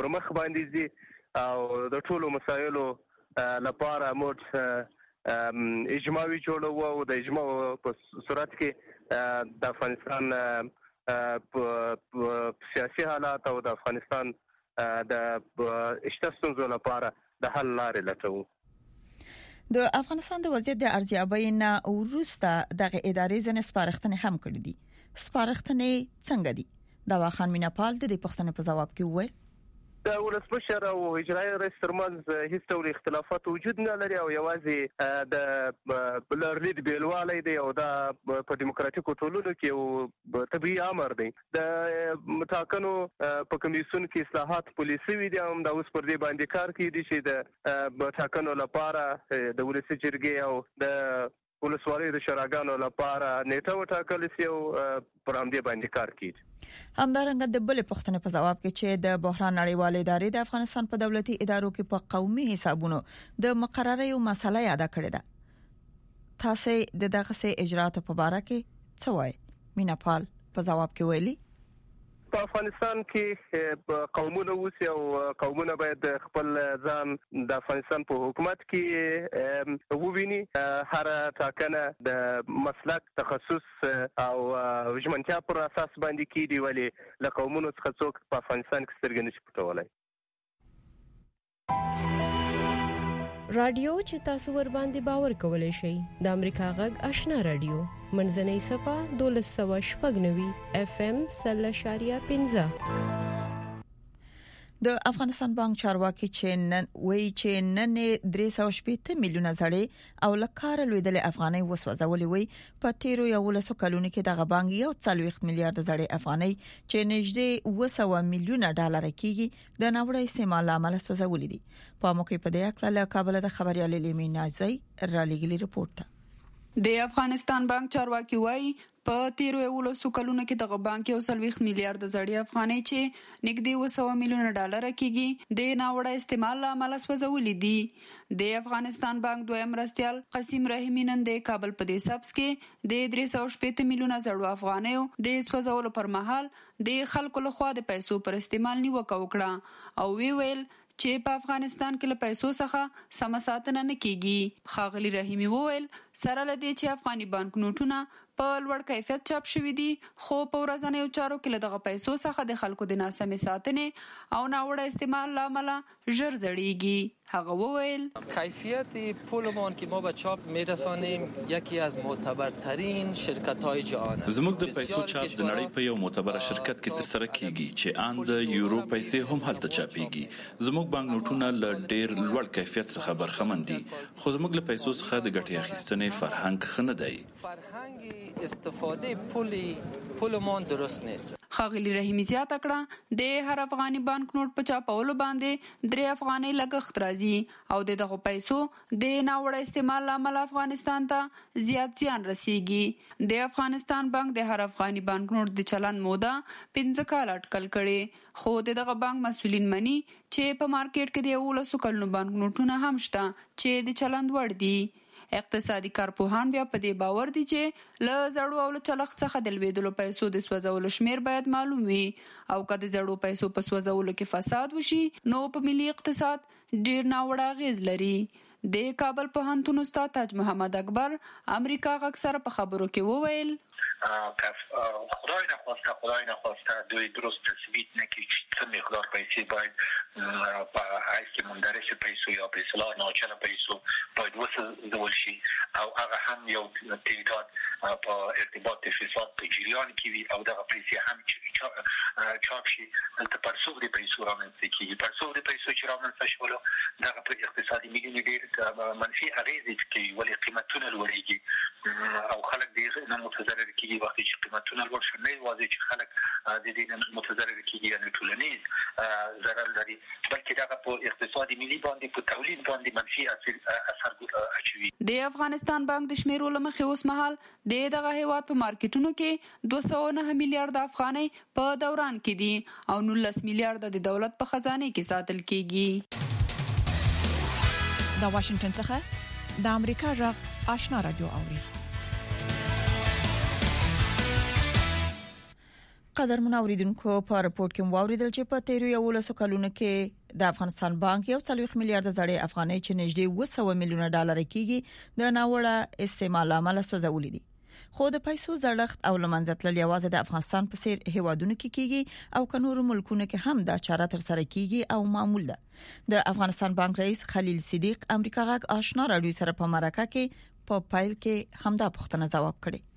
پر مخ باندې دي او د ټولو مسایلو لپاره موږ اجماعي جوړو او د اجماع په صورت کې د افغانستان سیاسي حالات او د افغانستان د اشتراکونو لپاره د حل لارې لټوو. د افغانستان د وضعیت د ارزیابۍ نه وروسته دغه ادارې ځنې سپارښتنې هم کړې دي. سپارښتنې څنګه دي؟ دا خان میناپال د دې پوښتنې په جواب کې وویل د ولسمشر او اجرایي رئیس ترمنځ هیڅ ډول اختلافات وجود نه لري او یوازې د بلرلید بیلوالی دی او دا په دیموکراتیکو ټولنو کې یو طبيعي امر دی. د ټاکنو په کمیسیون کې اصلاحات پالیسي وي دي هم د اوس پر دې باندې کار کوي چې د ټاکنو لپاره د ولسي جرګې او د ولسوالۍ د شوراګانو لپاره نیټه وټاکل شي او پر همدې باندې کار کوي. همدارنګه د بل پوښتنې په جواب کې چې د بحران نړیوال ادارې د افغانستان په دولتي ادارو کې په قومي حسابونو د مقررې یو مسله یاد کړې ده. تاسو د دغه سه اجرات په اړه کې څه وایي؟ میناپال په جواب کې ویلي په افغانستان کې قومونه اوسي او قومونه باید خپل ځان د افغانستان په حکومت کې وویني. هر ټاکنه د مسلک تخصص او ژمنتیا پر اساس باندې کیږي ولی له قومونو څخه څوک په افغانستان کې سترګې نشي پټولای. رادیو چې تاسو ور باندې باور کولای شئ د امریکا غږ آشنا رادیو منځنۍ صفه 1290 FM 0.15 د افغانستان بانک چارواکي چې نن 380 میلیونه زړې او لکاره لویدل افغاني وسوځولې وي. په تیرو یو لسو کلونو کې دغه بانک یو 40 میلیارډ زړې افغاني چې نږدې 200 میلیونه ډالر کېږي د ناوړه استعمال عمل سوځولې دي. په موقع په دې اړه له کابل د خبريال لیمي نازي را لګلي رپورت ده. د افغانستان بانک چارواکي وایي په تیرو یو لسو کلونو کې دغه بانک یو 40 میلیارډ زړې افغاني چې نږدې 200 میلیونه ډالر کېږي د ناوړه استعمال عمل سوځولې دي. د افغانستان بانک دویم مرستیال قاسم رحیمی نن د کابل په دې سبس کې د 380 میلیونه زړو افغانیو د سوځولو پر مهال د خلکو لخوا د پیسو پر استعمال نیوکه وکړه او ویل چې په افغانستان کې له پیسو څخه سم ساتنه نه کیږي. خاغلی رحیمی وویل سره لدی چې افغاني بانک نوټونه په لوړ کیفیت چاپ شوي دي خو په ورځنیو چارو کې له دغه پیسو څخه د خلکو د ناسمې ساتنې او ناوړه استعمال لامل ژر زړیږي. هغه وویل کیفیت پولمان که ما به چاپ میرسانیم یکی از معتبرترین شرکت‌های جهان است. زموږ د پیسو چاپ د نړۍ په یو معتبره شرکت کې ترسره کیږي چې ان د یورو پیسې هم هلته چاپیږي. زموږ بانک نوټونه له ډیر لوړ کیفیت څخه برخمن دي خو زموږ له پیسو څخه د ګټې اخیستنې فرهنګ خنه دی. فرهنګ استفاده پولمان درست نیست. خاغلی رحیمی زیاته کړه د هر افغاني بانک نوټ په چاپولو باندې 3 افغاني لګښت راځي او دغه پیسو د ناوړه استعمال عمل افغانستان ته زیات زیان رسیږي. د افغانستان بانک د هر افغاني بانک نوټ د چلند موده 15 کال اټکل کړي خو دغه بانک مسؤلین مني چې په مارکیټ کې د 11 کلونو بانک نوټونه هم شته چې د چلند وړ دي. اقتصادي کارپوهان بیا په دې باور دي چې له زړو او له چلښت څخه د لویدلو پیسو د سوځولو شمیر باید معلوم وي او که د زړو پیسو په سوځولو کې فساد وشي نو په ملي اقتصاد ډیر ناوړه اغیز لري. د کابل پوهنتون استاد تاج محمد اکبر امریکا غږ سره په خبرو کې وویل خدای نخواسته دوی درست تثبیت نکړي چې څه مقدار پیسې باید په حیث مندرس پیسو یا په اصطلاح ناچله پیسو باید وسوځول شي او هغه هم یو تعداد په ارتباط فساد په جریان کې وي او دغه پیسې هم چاپ شي. دلته پرسوب د پیسو رامنځته کېږي. پرسوب د پیسو چې رامنځته شولو دغه په اقتصادي میلیونو ډېر منفي اغېزې کوي ولې قیمتونه لوړېږي او خلک ډېر نه متضرر کېږي. وخت چې قیمتونه لوړ شي نه یوازې چې خلک د دې نه متضرر کېږي یعنې ټولنیز ضرر لري بلکې دغه په اقتصادي ملي باندې په تولید باندې منفي اثر اچوي. د افغانستان بانک د شمیرو له مخې اوس مهال دغه هیواد په مارکیټونو کې 209 میلیارډ افغانۍ په دوران کې دي او 19 میلیارډ د دولت په خزانه کې ساتل کېږي. د واشنگټن څخه د امریکا غږ آشنا رادیو اوري. قدرمن اوریدونکو په رپورت کې واوریدل چې په 13 کلونو کې د افغانستان بانک 1.4 میلیارډ زړې افغانۍ چې نږدې 200 میلیونه ډالر کېږي د ناوړه استعمال عمل سوځولې دي. خو د پیسو زړښت او لمنځتل یوازې د افغانستان په څیر هیوادونو کې کېږي او کنور ملکونو کې هم دا چاره تر سره کېږي او معمول ده. د افغانستان بانک رئیس خلیل صدیق امریکا غاک آشنا رادیو سره په مرکه کې په پایل کې همدا پوښتنه ځواب کړي.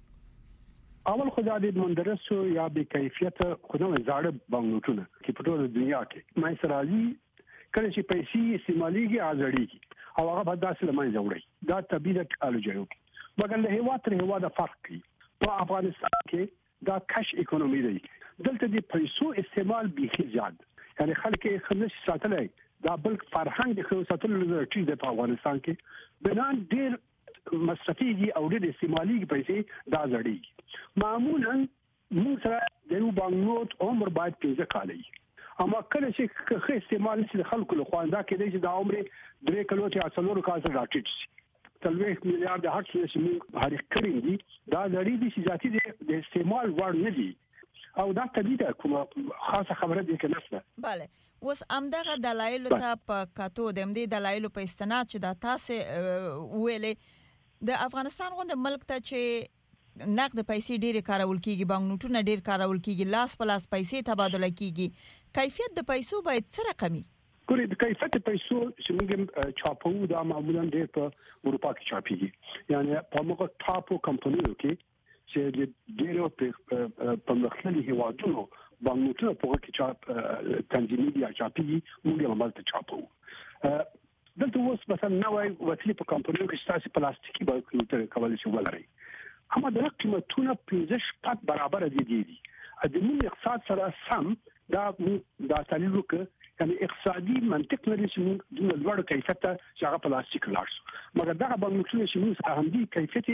اول خو د مندرسو یا به کیفیت خدای زړه بانکونه چې په ټول دنیا کې مایسرالي کله چې پیسې استعماليږي ازړيږي او هغه په داسې لمن جوړي دا طبيعي ټکنالوژي یو مګر له هوا تر هوا د فرق کوي. په افغانستان کې دا کش اکونومي دی دلته د پیسو استعمال به زیات یعنی خلک خلک ساتلای دا بل فرهنګ د خلکو ساتلو لپاره د افغانستان کې بنان ډیر مصرفي او د استعمالي پیسې دا زړي معمولا موږ سره د یو بانکنوټ عمر باید 15 کال وي اما کله چې خې استعمال شي د خلکو له خوا دا کې د عمر 3 کلو ته 4 کال سره راټیټ شي 3 میلیارډ هر څه چې موږ هر کړی دي دا لري چې ذاتي د استعمال وړ نه دي او دا طبيعي کومه خاصه خبره دي کې نشته. bale اوس امدغه دلایل ته په کاتو د دې دلایل په استناد چې دا تاسو ویلې د افغانستان غونډه ملک ته چې نقد پیسې ډېر کارول کیږي بانکنوټونه ډېر کارول کیږي لاس په لاس پیسې تبادله کیږي کیفیت د پیسو باید څه رقمي ګورې د کیفیت پیسو چې موږ چاپو دا معمولا ډېر په اروپا کې چاپيږي یعنی په موږ ټاپو کمپنیو کې چې د ډېرو په مختلفو هیوادونو بانکنوټونه په کې چاپ تنظیمي یا چاپيږي موږ هم مالته چاپو دلته اوس مثلا نوې وسیله په کمپنیو کې تاسو پلاستیکي بانکنوټ کولای شئ ولرئ اما د قیمتونو 15 برابر دي د ملي اقتصاد سره سم دا تعلیل وکړي یعنی اقتصادي منطق لري چې د لوړ کیفیت چې هغه پلاستیک لارس مګر دا بانکنوټونه چې موږ هم دي کیفیت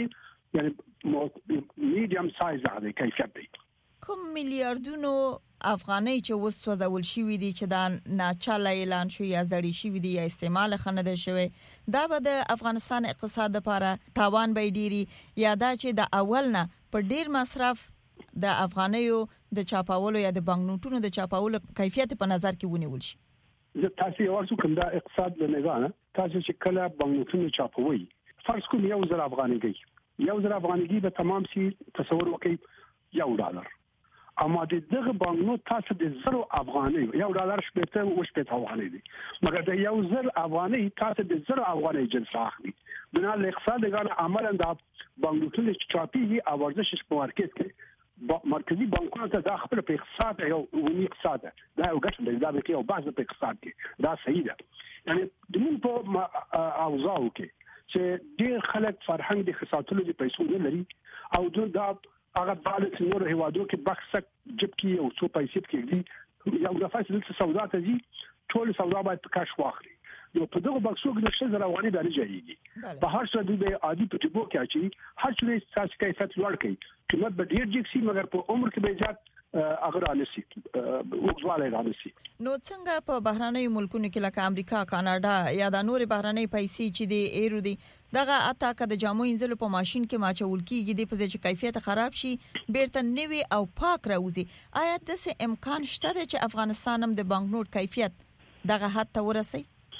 یعنی میډیم سایز هغه کیفیت دی کوم میلیارډونو افغانۍ چې وسوځول شوې دي چې دا ناچاله اعلان شو یا زړی شوې دي یا استعمال خنده شوی دا به د افغانستان اقتصاد لپاره تاوان به ډیری یا دا چې د اول نه په ډیر مصرف د افغانیو د چاپاولو یا د بانکنوټونو د چاپاولو کیفیت په نظر کې ونیول شي. زه تاسو ورسو کوم دا اقتصاد له نظام تاسو چې کله بانکنوټونه چاپوي فرض کوم 1000 افغانۍ دی 1000 افغانۍ به تمام سي تصور وکړئ $1 اما دغه بانکنوټ تاسو د 0 افغانۍ $1 شپته او شپته افغانۍ دي مګر د 1000 افغانۍ تاسو د 0 افغانۍ جنس اخلي بنا له اقتصاد غاړه عملاً د بانکنوټونو چاپي او ورزش په مارکیټ کې مرکزی بانکونو ته د خپل په اقتصاد یو ونی اقتصاد دا یو ګټه ده دا به یو باز په اقتصاد کې دا صحیح ده یعنی د موږ په اوضاع کې چې ډېر خلک فرهنګ د خصاتلو د پیسو نه لري او دا هغه بالانس نور هوادو کې بخښک جب کې او څو پیسې کېږي یو د فاصله سودا ته دي ټول سودا باید په کاش واخلي نو په دغه بکسو کې د شزر رواني د لږیږي په هر څه د عادي په ټبو کې اچي هر څه تاسو کیفیت لوړ کړي قیمت به ډیر جګ شي مګر په عمر کې به زیات اغرانه شي وګړي رانه شي. نو څنګه په بهراني ملکونو کې لکه امریکا کاناډا یا د نور بهراني پیسې چې دی ایرو دی دغه اتا که د جامو انځلو په ماشين کې ماچول کیږي د په چې کیفیت خراب شي بیرته نوي او پاک راوځي آیا د څه امکان شته چې افغانستان هم د بانکنوټ کیفیت دغه حد ته ورسي؟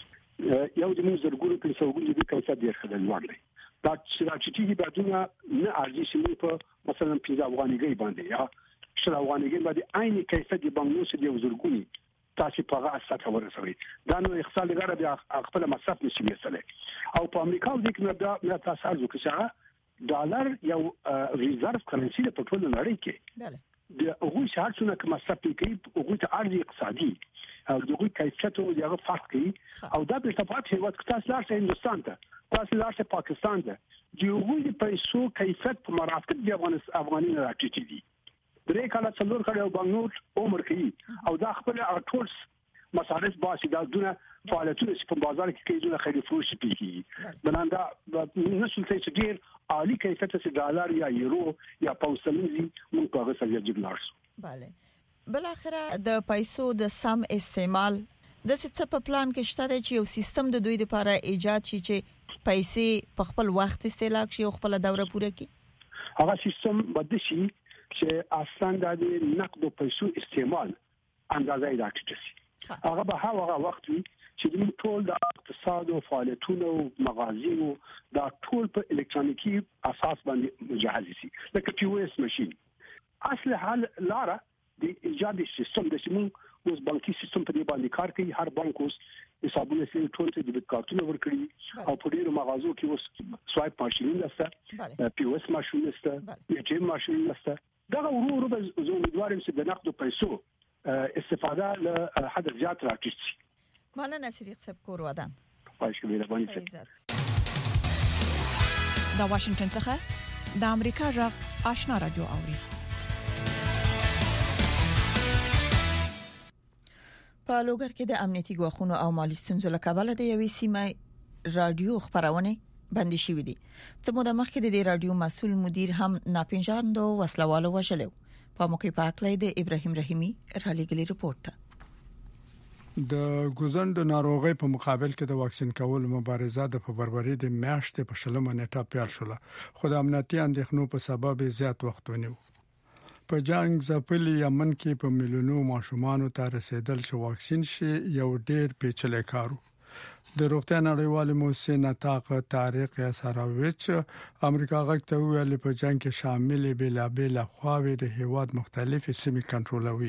یو د موږ زرګونو پیسو د کیفیت ډیر ښه لوړ دی دا چې بعدونه نه ارزي چې په مثلا 15 افغانۍ باندې یا 10 افغانۍ باندې عین کیفیت د بانکنوټ د زرګونی تاسو په هغه اساس ورسوي دا نو اقتصاد لپاره د خپل مصرف نشي مسله او په امریکا کې دا تاسو چې ډالر یو ریزرف کرنسي په ټول نړۍ کې د هغه شرطونه کوم مصرف کوي هغه ته ارزي اقتصادي او دغه کیفیت او دغه فرق کوي او دا په تفاوت هیواد کې تاسو لارښه هندستان ته تاسو لارښه پاکستان ته د هغه پیسو کیفیت په مرافق د افغاني راټیټي دي درې کاله څلور کاله بانکنوټ عمر کوي او دا خپل ټول مصارف باسي دا دونه فعالیتونه چې په بازار کې کوي دونه خیلی فروش پیږي بلاندا نشل ته چې ډیر عالی کیفیت چې ډالر یا یورو یا پاوسلنزي موږ په هغه سره جګلارس. bale بل اخره د پیسو د سم استعمال د څه په پلان کې شته چې یو سیستم د دوی لپاره ایجاد شي چې پیسې په خپل وخت استهلاک شي او خپل دوره پوره کړي؟ هغه سیستم بد شي چې اصلا د نقد پیسو استعمال اندازه یې راټیټه شي هغه به هغه وخت وي چې موږ ټول د اقتصاد او فعالیتونو مغازینو دا ټول په الکترونیکي اساس باندې مجهز شي لکه پی او اس ماشين اصل حل لاره د ایجاد سیستم د سیمون اوس بانکي سیستم په دې باندې کار کوي هر بانک اوس حسابونه سره ټول ته د کارتونو ورکړي او په ډیرو مغازو کې اوس سوایپ ماشين نشته پی او اس ماشين نشته ای ټي ام ماشين نشته دا ورو به زه امیدوارم چې د نقد پیسو استفاده له حد زیات راټیټ شي. مننه صدیق صاحب کور ودان. خواهش کوم باندې د واشنگټن څخه د امریکا جغ آشنا رادیو اوري. په لوګر کې د امنیتي ګواښونو او مالی ستونزو له کبله د یوې سیمه رادیو خبرونه بندي شوې دي. څه موده مخکې د دې رادیو مسؤل مدیر هم ناپېژاندو وسلوالو وژلو. په موقع په اړه د ابراهیم رحیمی را لېږلي رپورت ته د ګوزند ناروغي په مقابل کې د واکسین کول مبارزه د فبرवरी د میاشتې په شلمه نیټه پیل شوه خو د امنیتي اندېښنو په سبب زیات وخت ونیو. په جنگ ځپلي یمن کې په میلیونو ماشومان ته رسیدل چې واکسین شي یو ډېر پیچلې کارو. د روغتیا نړیوال موسسه نطاق طارق یاسارویچ امریکا غږ ته ویل په جنگ کې شامل بلابل خواوې د هیواد مختلفې سیمې کنټرولوي.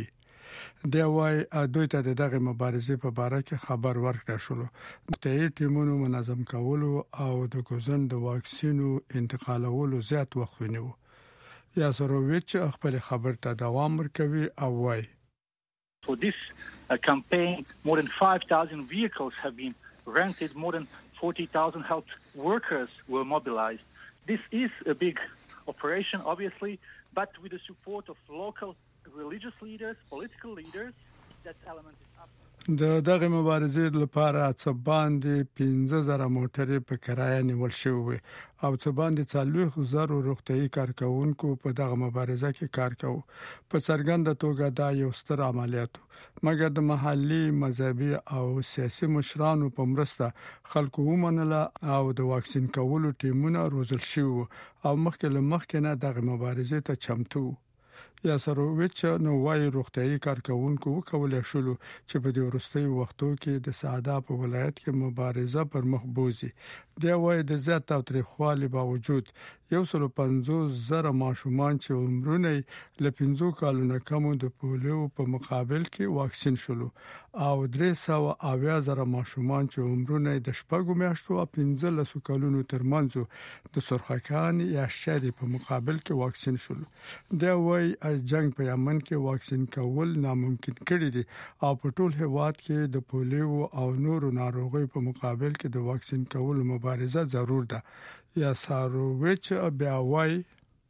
د وای دوی ته دغه مبارزې په اړه کې خبر ورکړل شو. د ټیمونو منظم کولو او د ګوزند د واکسینو انتقالولو زیات وخت ونیو. یاسارویچ خپل خبر ته دوام ورکوي او وای For this campaign more than 5,000 vehicles have been rented, more than 40,000 health workers were mobilized. This is a big operation obviously, but with the support of local religious leaders, political leaders, that element is up. دغه مبارزې لپاره څه باندې 15,000 موټرې په کرایه نیول شوې او څه باندې 40,000 روغتيایي کارکونکو په دغه مبارزه کې کار کوي. په څرګنده توګه دا یو ستر عملیات مګر د محلي مذهبي او سیاسي مشرانو په مرسته خلکو ومنله او د واکسین کولو ټیمونه روزل شو او مخکې نه دغه مبارزې ته چمتو. یاسارویچ نو وايي روغتيایي کارکونکو وکولای شول چې په دې وروستیو وختو کې د سعدا په ولایت کې مبارزه پر مخ بوزي. دا وايي د زیات تاریخوالي باوجود 150,000 ماشومان چې عمرونه له 15 کالونو کم د پولیو په مقابل کې واکسین شول او 300,000 ماشومان چې عمرونه د شپږو میاشتو او 15 کالونو ترمنځ د سرخکان یا شری په مقابل کې واکسین شول. دا وايي جنگ په یمن کې واکسین کول ناممکن کړی دي او په ټول هیواد کې د پولیو او نورو ناروغیو په مقابل کې د واکسین کول مبارزه ضرور ده. یاسارویچ بیا وايي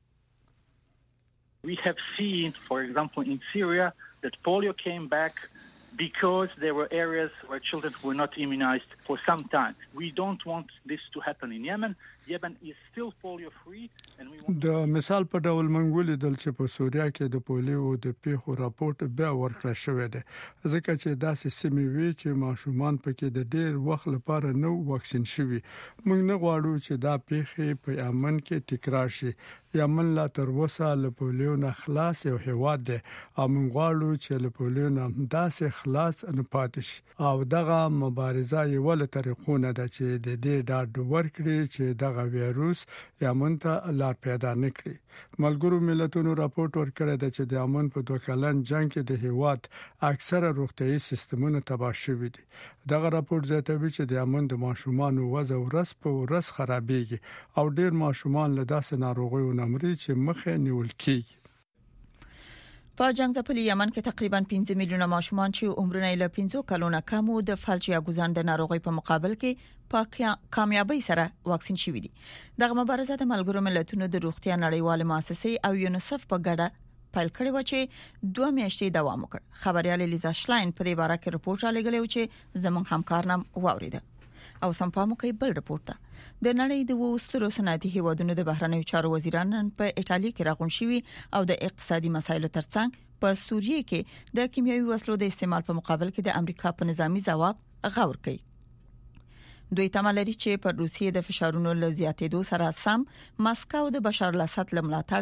We have seen, for example, in Syria that polio came back because there were areas where children were not immunized for some time. We don't want this to happen in Yemen. Yemen is still polio free and we want د مثال په ډول منګولې دل چې په سوریا کې د پولیو د پیښو راپورټ بیا ورکړل شوې ده ځکه چې داسې سیمې وی چې ماشومان پکې د ډېر وخت لپاره نو واکسین شوي. موږ نه غواړو چې دا پیښې په یمن کې تکرار شي. یمن لا تر اوسه له پولیو نه خلاص یو هیواد دی او موږ غواړو چې له پولیو نه داسې خلاص نه پاتې شي او دغه مبارزه یو له طریقونه ده چې د دې ډاډ ورکړي چې دغه وایروس یمن ته لار پیدا نکړي. ملګرو ملتونو راپورټ ورکړی دی چې د یمن په 2 کلن جنگ کې د هیواد اکثره روغتيایي سیستمونه تباه شوي دي. دغه راپورټ زیاتوي چې د یمن د ماشومان وضع ورځ په ورځ خرابېږي او ډېر ماشومان له داسې ناروغیو نمرې چې مخه نیول کیږي. په جنگ ځپلي یمن کې تقریبا 15 میلیونه ماشومان چې عمرونه له 15 کلونو کم او د فلج یا ګوزند ناروغي په مقابل کې په کامیابی سره واکسین شوي دي. دغه مبارزه د ملګرو ملتونو د روغتیا نړیوال مؤسسې او یونیسف په ګډه پیل کړې و چې 2 میاشتې دوام وکړ. خبريال لیزا شلاین په دې اړه کې رپورټ را لګلې چې زموږ همکار نام واوریده او سمپامو کې بل رپورټ ده. د نړۍ د وسترو صنعتي هیوادونو د بهرنیو چارو وزیران په ایتالیا کې راغون شوي او د اقتصادي مسایلو ترڅنګ په سوریه کې د کیمیاوي وسلو د استعمال په مقابل کې د امریکا په نظامی ځواب غور کوي. دوی تملري چې پر روسیې د فشارونو له زیاتېدو سره سم مسکو د بشار الاسد لملاتړ نه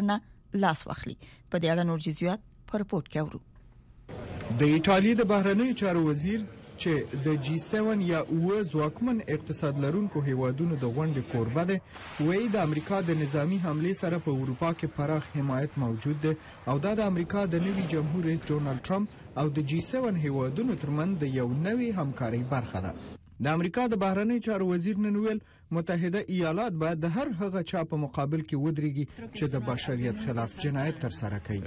لاس واخلي. په دې اړه نور جزئیات په رپورت کې اورو. د ایټالیا د بهرنیو چارو وزیر چې د G7 یا ځواکمن اقتصاد لرونکو هیوادونو د غونډې کوربه دی، وایي د امریکا د نظامی حمله سره په اروپا کې پراخ حمایت موجود دی او دا د امریکا د نوي جمهور رئیس ډونالد ټرمپ او د G7 هیوادونو ترمنځ د یو نوي همکاري برخه ده. د امریکا د بهرنیو چارو وزیر نن ویل متحده ایالات باید د هر هغه چا په مقابل کې ودرېږي چې د بشریت خلاف جنایت ترسره کوي.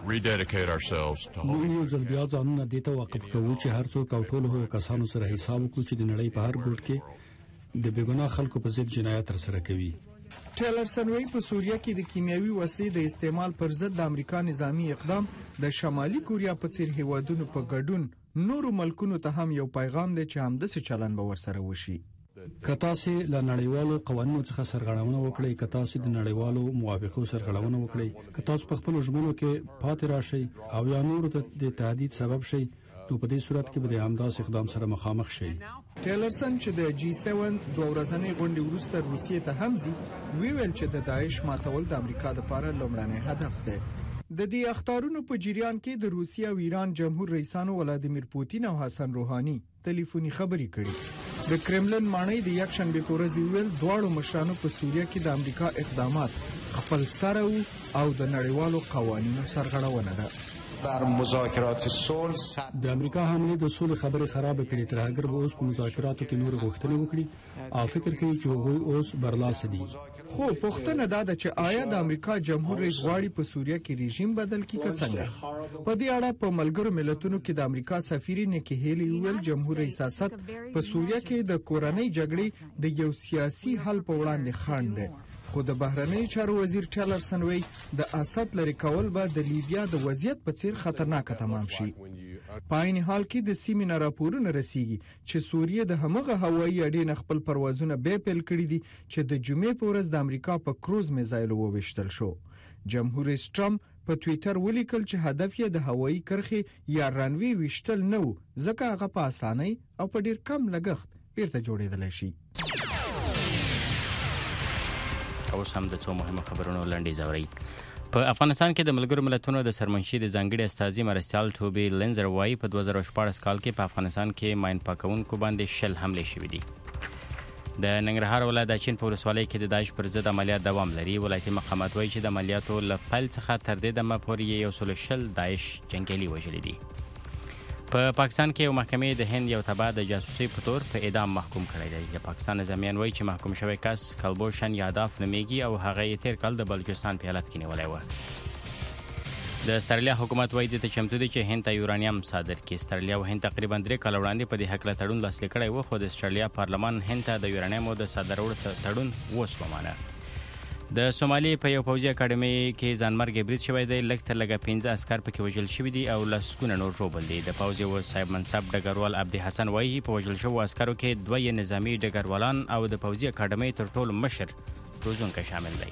موږ یو ځل بیا ځانونه دې ته وقف کوو چې هر څوک او ټول هغو کسانو سره حساب وکړو چې د نړۍ په هر ګوټ کې د بېګناه خلکو په ضد جنایت ترسره کوي. ټیلرسن وی په سوریه کې د کیمیاوي وسلې د استعمال پر ضد د امریکا نظامی اقدام د شمالي کوریا په څیر هیوادونو په ګډون نورو ملکونو ته هم یو پیغام دی چې همداسې چلن به ورسره وشي. که تاسو له نړیوالو قوانینو څخه سرغړونه وکړئ، که تاسو د نړیوالو موافقو سرغړونه وکړئ، که تاسو په خپل ژمنو کې پاتې راشئ او یا نورو ته د تهدید سبب شئ، نو په دې صورت کې به د همداسې اقدام سره مخامخ شئ. ټیلرسن چې د G7 دوه ورځنۍ غونډې وروسته روسیې ته هم ځي، ویل چې د داعش ماتول د امریکا لپاره لومړنی هدف دی. د دې اخطارونو په جریان کې د روسیې او ایران جمهور رئیسانو ولادیمیر پوتین او حسن روحانی ټلیفوني خبرې کړې. د کرملن ماڼۍ د یکشنبه په ورځ ویل دواړو مشرانو په سوریه کې د امریکا اقدامات خپل سره او د نړیوالو قوانینو سرغړونه ده. در مذاکرات صلح د امریکا حمله د صلح خبرې خراب کړې، تر هغه به اوس په مذاکراتو کې نور غوښتنې وکړي او فکر کوي چې هغوی اوس برلاسه دي. خو پوښتنه دا ده چې آیا د امریکا جمهور رئیس غواړي په سوریه کې رژیم بدل کړي که څنګه؟ په دې اړه په ملګرو ملتونو کې د امریکا سفیر نیکی هیلی ویل جمهور ریاست په سوریه کې د کورنۍ جګړې د یو سیاسي حل په وړاندې خنډ دی. خو د بهرنیو چارو وزیر ټیلرسن وی د اسد لري کول به د لیبیا د وضعیت په څیر خطرناک تمام شي. په عین حال کې د سیمې نه راپورونه رسیږي چې سوریه د همغه هوایي اډې نه خپل پروازونه به پیل کړي دي چې د جمعې په ورځ د امریکا په کروز میزایل وویشتل شو. جمهور رئیس ټرمپ په ټوئیټر ولیکل چې هدف یې د هوایي کرښې یا رنوي ویشتل نه و، ځکه هغه په اسانۍ او په ډیر کم لګښت بیرته جوړېدلی شي. اوس هم د څو مهمو خبرونو لنډیز اورئ. په افغانستان کې د ملګرو ملتونو د سرمنشي د ځانګړي استازي مرستیال ټوبي لینزر وایي په 2014 کال کې په افغانستان کې ماین پاکونکو باندې 10 حمله شوې دي. د ننګرهار ولایت د چین په ولسوالۍ کې د داعش پر ضد عملیات دوام لري. ولایتي مقامات وایي چې د عملیاتو له پیل څخه تر دې دمه پورې 110 داعش جنګیالي وژلي دي. په پاکستان کې یو محکمې د هند یو تبع د جاسوسي په تور په اعدام محکوم کړی دی. د پاکستان نظامیان وایي چې محکوم شوی کس کلبوشن یاداف نومیږي او هغه یې تیر کال د بلوچستان په ایالت کې نیولی و. د استرالیا حکومت وایي د چمتو دی چې هند ته یورانیم صادر کړي. استرالیا او هند تقریبا 3 کال وړاندې په دې هکله تړون لاسلیک کړی و، خو د استرالیا پارلمان هند ته د یورانیم د صادرولو تړون وسومانه. د سومالي په یو پوځي اکاډمي کې ځانمرګ برید شوی دی. لږ تر لږه 15 عسکر پکې وژل شوي دي او لسګونه نور ژوبل دي. د پوځ یو صاحب منصب ډګروال عبدي حسن وایي په وژل شوو عسکرو کې 2 نظامی ډګروالان او د پوځي اکاډمي تر ټولو مشر روزونکی شامل دی.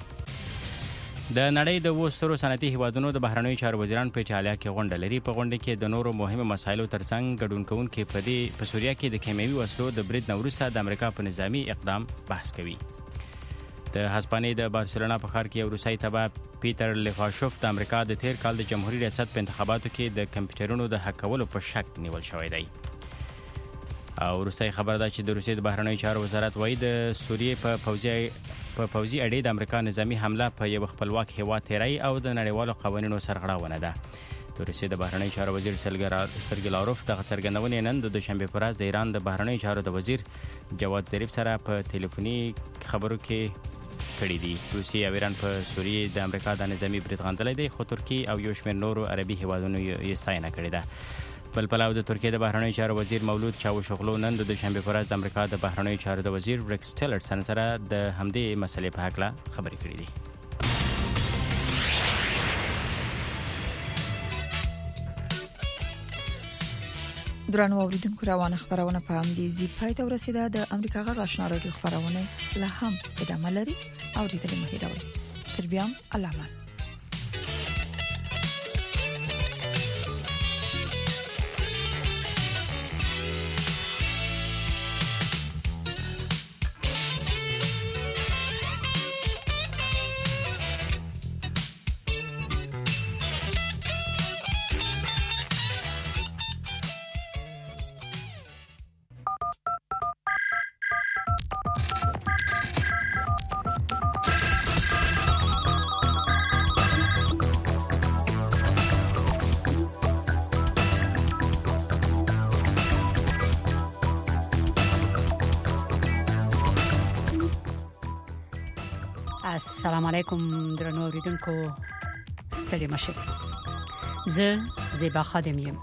د نړۍ د 2 سترو صنعتي هیوادونو د بهرنیو چارو وزیران په ایټالیا کې غونډه لري. په غونډه کې د نورو مهمو مسایلو ترڅنګ ګډون کوونکي په سوریه کې د کیمیاوي وسلو د برید نه وروسته د امریکا په نظامی اقدام بحث کوي. د هسپانیې د بارسلونا په ښار کې یو روسي تبع پیټر لیفاشوف د امریکا د تیر کال د جمهوریت ریاست په انتخاباتو کې د کمپیوټرونو د هک کولو په شک نیول شوی دی. او وروستۍ خبر ده چې د روسیې د بهرنیو چارو وزارت وایي د سوریې په پوځي اډې د امریکا نظامی حمله په یو خپلواک هیواد تیری او د نړیوالو قوانینو سرغړونه ده. د روسیې د بهرنیو چارو وزیر سرګی لاروف دغه څرګندونې نن د دوشنبه په ورځ د ایران د بهرنیو چارو د وزیر جواد ظریف سره په ټلیفوني خبرو کې کړی دي. روسیې او ایران په سوریې د امریکا د نظامی برید غندلی دی، خو ترکیه او یو شمېر نورو عربي هیوادونو یې ستاینه کړې ده. بل پلو د ترکیې د بهرنیو چارو وزیر مولود چاوشوغلو نن د دوشنبه په ورځ د امریکا د بهرنیو چارو د وزیر ریکس ټیلرسن سره د همدې مسلې په هکله خبرې کړې دي. درنو اوریدونکو، روانه خبرونه په همدې ځای پای ته ورسیده. د امریکا غږ آشنا رادیو خبرونه له هم ادامه لري. اوریدلې مو هیروي. تر بیا الله امان. السلام علیکم درنو اوریدونکو ستړي مشه زه زیبا خادم یم.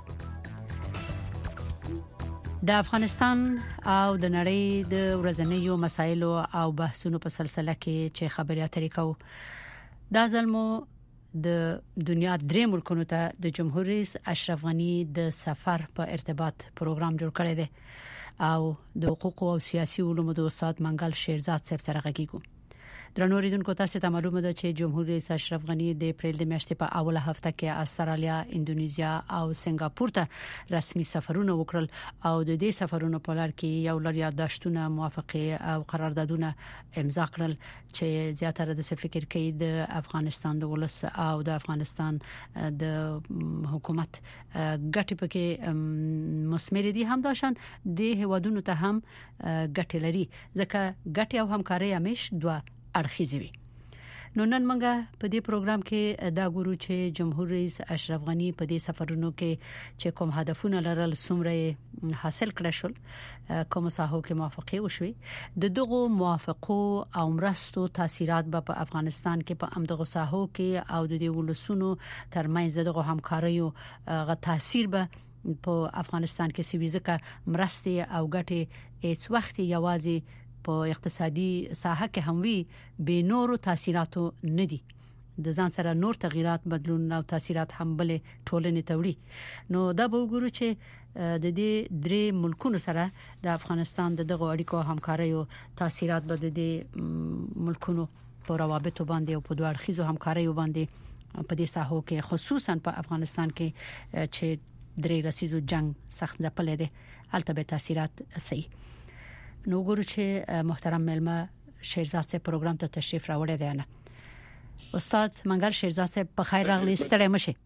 د افغانستان او د نړۍ د ورځنیو مسایلو او بحثونو په سلسله کې چې خبرې اترې کوو دا ځلمو د دنیا درې ملکونو ته د جمهور رئیس اشرف غنی د سفر په ارتباط پروګرام جوړ کړی دی او د حقوق او سیاسي علومو د استاد منګل شیرزاد صاحب سره غږیږو. درنو اوریدونکو تاسو ته معلومه ده چې جمهور رئیس اشرف غنی د اپریل د میاشتې په اوله هفته کې استرالیا، اندونیزیا او سنگاپور ته رسمي سفرونه وکړل او د دې سفرونو په لړ کې یو لړ یادداشتونه، موافقه او قراردادونه امضا کړل چې زیاتره د فکر کې د افغانستان د ولس او د افغانستان د حکومت ګټې پکې مسمر دي، هم داشان د هوادونو ته هم ګټې لري ځکه ګټې او همکاري همیش دوه اړخیزه وي. نو نن موږ په دې پروګرام کې دا ګورو چې جمهور رئیس اشرف غنی په دې سفرونو کې چې کوم هدفونه لرل څومره حاصل کړل شول، کوم ساحو کې موافقه وشوي، د دغه موافقو او مرستو تاثیرات په افغانستان کې په امدغه ساحو کې او د دې ولسونو ترمنځ دغه همکاریو غو تاثیر به په افغانستان کې سويزکه مرستي او ګټه هیڅ وخت یوازې په اقتصادي ساحه کې هم وی به نورو تاثیراتو ندي، د ځان سره نور تغیرات، بدلون او تاثیرات هم بل ټولنې توړي. نو دا به وګورو چې د دې درې ملکونو سره د افغانستان دغه اړیکو همکاري او تاثیرات به د دې ملکونو په روابطو باندې او په دوه اړخیزو همکاري باندې په دې ساحو کې خصوصا په افغانستان کې چې درې رسیزو جنگ سخت ځپلې ده هلته به تاثیرات سي. نو ګورو چې محترم ملما شیرزاد صاحب پروګرام ته تشریف راوړی دی. نه استاد منګل شیرزاد صاحب په خیر راغلی، ستړي مشه.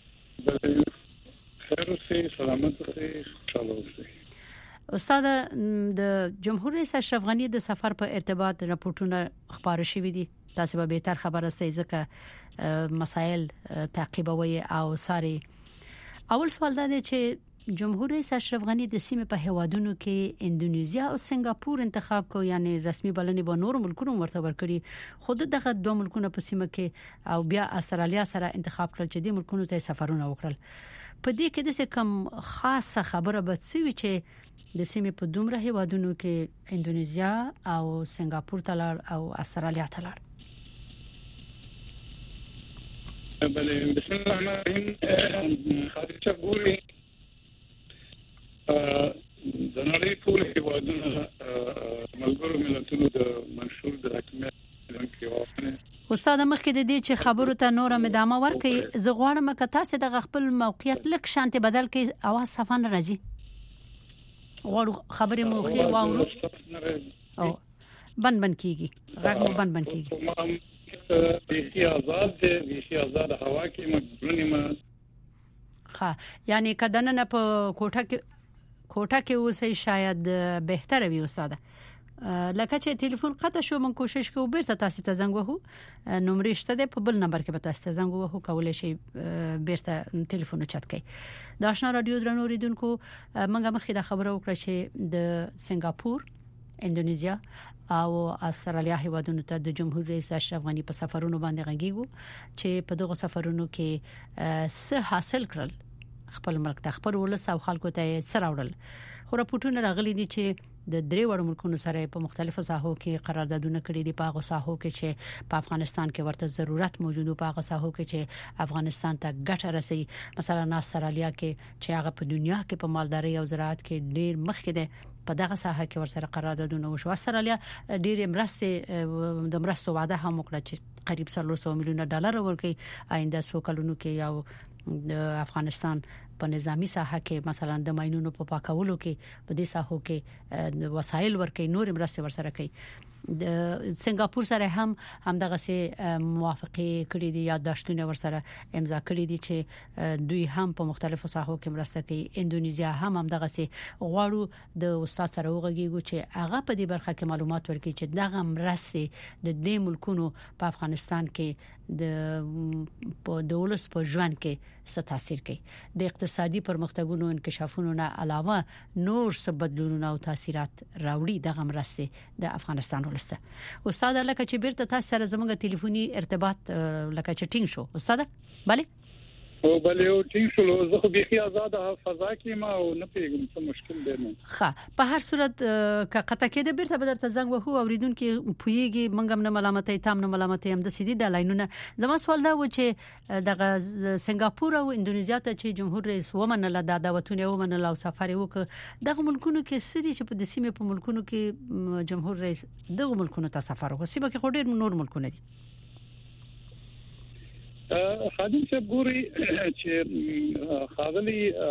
خیر اوسئ، سلامت اوسئ، خوشاله اوسئ. استاد د جمهور رئیس اشرف غنی د سفر په ارتباط راپورټونه خبره شوې دي، تاسو به به تر خبره سئ ځکه مسائل تعقیبوي او ساري. اول سوال دا دی چې جمهور رئیس اشرف غنی د سیمې په هوادونو کې اندونیزیا او سنگاپور انتخاب کو، یعنی رسمي بلنې به نور ملکونو ورته ورکړي، خود دغه دوه ملکونه په سیمه کې او بیا استرالیا سره انتخاب کړل چې د ملکونو ته سفرونه وکړل. په دې کې د کوم خاصه خبره به څه چې د سیمې په دومره هوادونو کې اندونیزیا او سنگاپور ته لاړ او استرالیا ته لاړ. بسم الله الرحمن الرحیم. خارجه ګوري د نړۍ ټول هیوادونه ملګرو ملتونو د منشور د حکومت کې وافنه. استاد مخکې د دې چې خبرو ته نور ادامه ورکړي، زه غواړم چې تاسو د خپل موقعیت لک شانته بدل کړئ، اواز صفانه راځي. غواړو خبرې مو خې واورو او بند کیږي، غږ مو بند کیږي. بیخي آزاد هوا کې مګرونی ما یعنی کدن نه په کوټه کې اوسې شاید بهتره وي استاد. لکه چې ټلیفون قطع شو، من کوشش کوم بیرته تاسو ته زنګ وهو، نمبر شته د په بل نمبر کې به تاسو ته زنګ وهو، کولای شي بیرته ټلیفون چت کړئ. د آشنا رادیو درنو اوریدونکو موږ مخکې د خبرو وکړه چې د سنگاپور، اندونیزیا او استرالیا هیوادونو ته د جمهور رئیس اشرف غنی په سفرونو باندې غږیږو چې په دغه سفرونو کې څه حاصل کړل، خپل ملک ته خپل ولس او خلکو ته سره وړل. خو راپورټونه راغلي دي چې د درې وړ ملکونو سره په مختلفو ساحو کې قراردادونه کړي دي، په هغه ساحو کې چې په افغانستان کې ورته ضرورت موجود، په هغه ساحو کې چې افغانستان ته ګټه رسي. مثلا استرالیا کې چې هغه په دنیا کې په مالداري او زراعت کې ډیر مخکې ده، په دغه ساحه کې ورسره قراردادونه وشو. استرالیا ډیر د مرستو وعده هم وکړه چې قریب 300 میلیون ډالر ورکړي آینده 100 کلونو کې، یا د افغانستان په نظامی ساحه کې مثلا د ماینونو په پاکولو کې په دې ساحو کې وسایل ورکړي، نور مرسته ورسره کوي. د سنگاپور سره هم دغه سي موافقه کړې دي، یادداشتونه ورسره امضا کړې دي چې دوی هم په مختلفو ساحو کې مرسته کوي. اندونیزیا هم دغه سي غواړو د استاد سره وغږیږو چې هغه په دې برخه کې معلومات ورکړي چې دغه مرسته د دې ملکونو په افغانستان کې د ولس په ژوند کې څه تاثیر کوي. د اقتصادي پرمختګونو انکشافونو نه علاوه نور څه بدلونونه او تاثیرات راوړي د غمرسته د افغانستان ولسته. استاد لکه چې بیرته تاسو سره زموږ ټلیفوني ارتباط لکه چې ټینګ شو استاد bale او بل یو ټینګ شو زه خو به آزاد فضا کې ما او نه پیګم څه مشکل دی نه ښه په هر صورت ک قطه کې د بیرته بدر ته زنګ وهو اوریدونکو پویږي منګم نه ملامتای تام نه ملامتای هم د سیدی د لاینونه زما سوال دا و چې د سنگاپور او اندونیزیا ته چې جمهور رئیس ومنله د دعوتونه ومنله او سفر وکړ دغه ملکونو کې سدي چې په د سیمه په ملکونو کې جمهور رئیس دغه ملکونو ته سفر وکړ سیمه کې خوري نور ملکونه دي خادم صاحب ګوري چې خاغلی